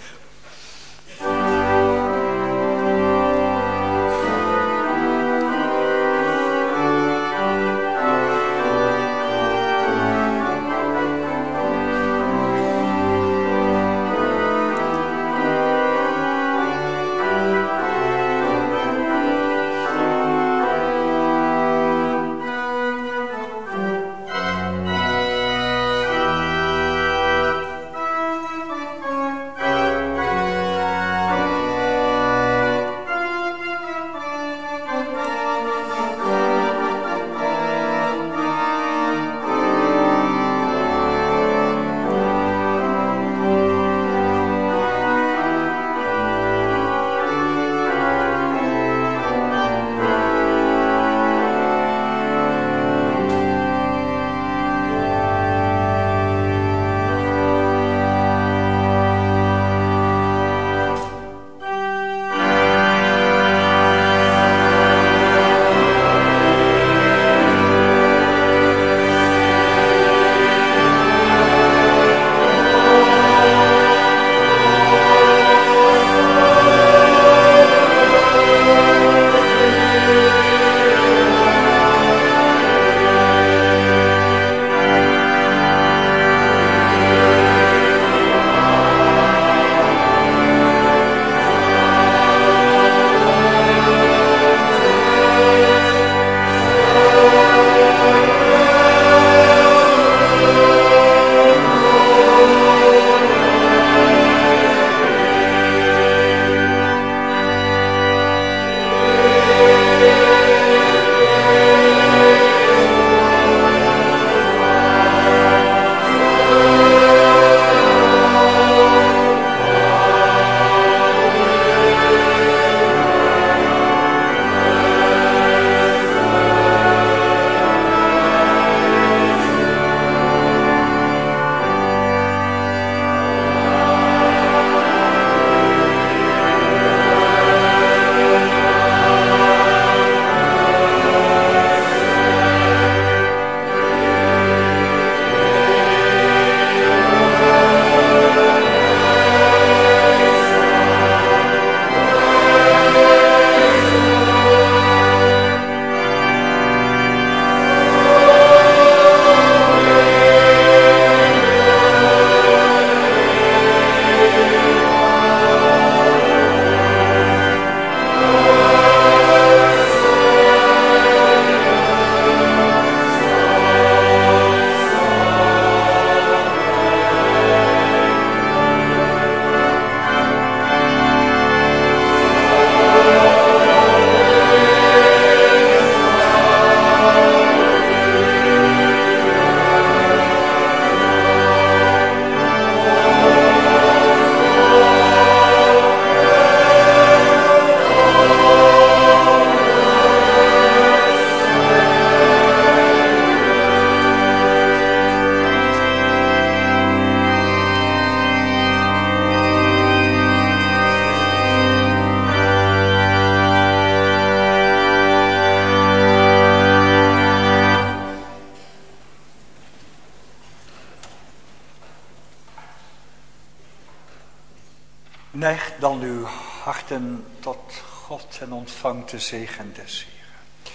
Speaker 2: Neig dan uw harten tot God en ontvangt de zegen des Heeren.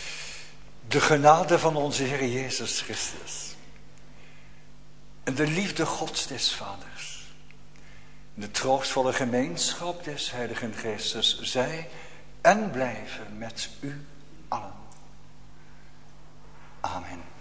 Speaker 2: De genade van onze Heer Jezus Christus en de liefde Gods des Vaders, de troostvolle gemeenschap des Heiligen Geestes, zij en blijven met u allen. Amen.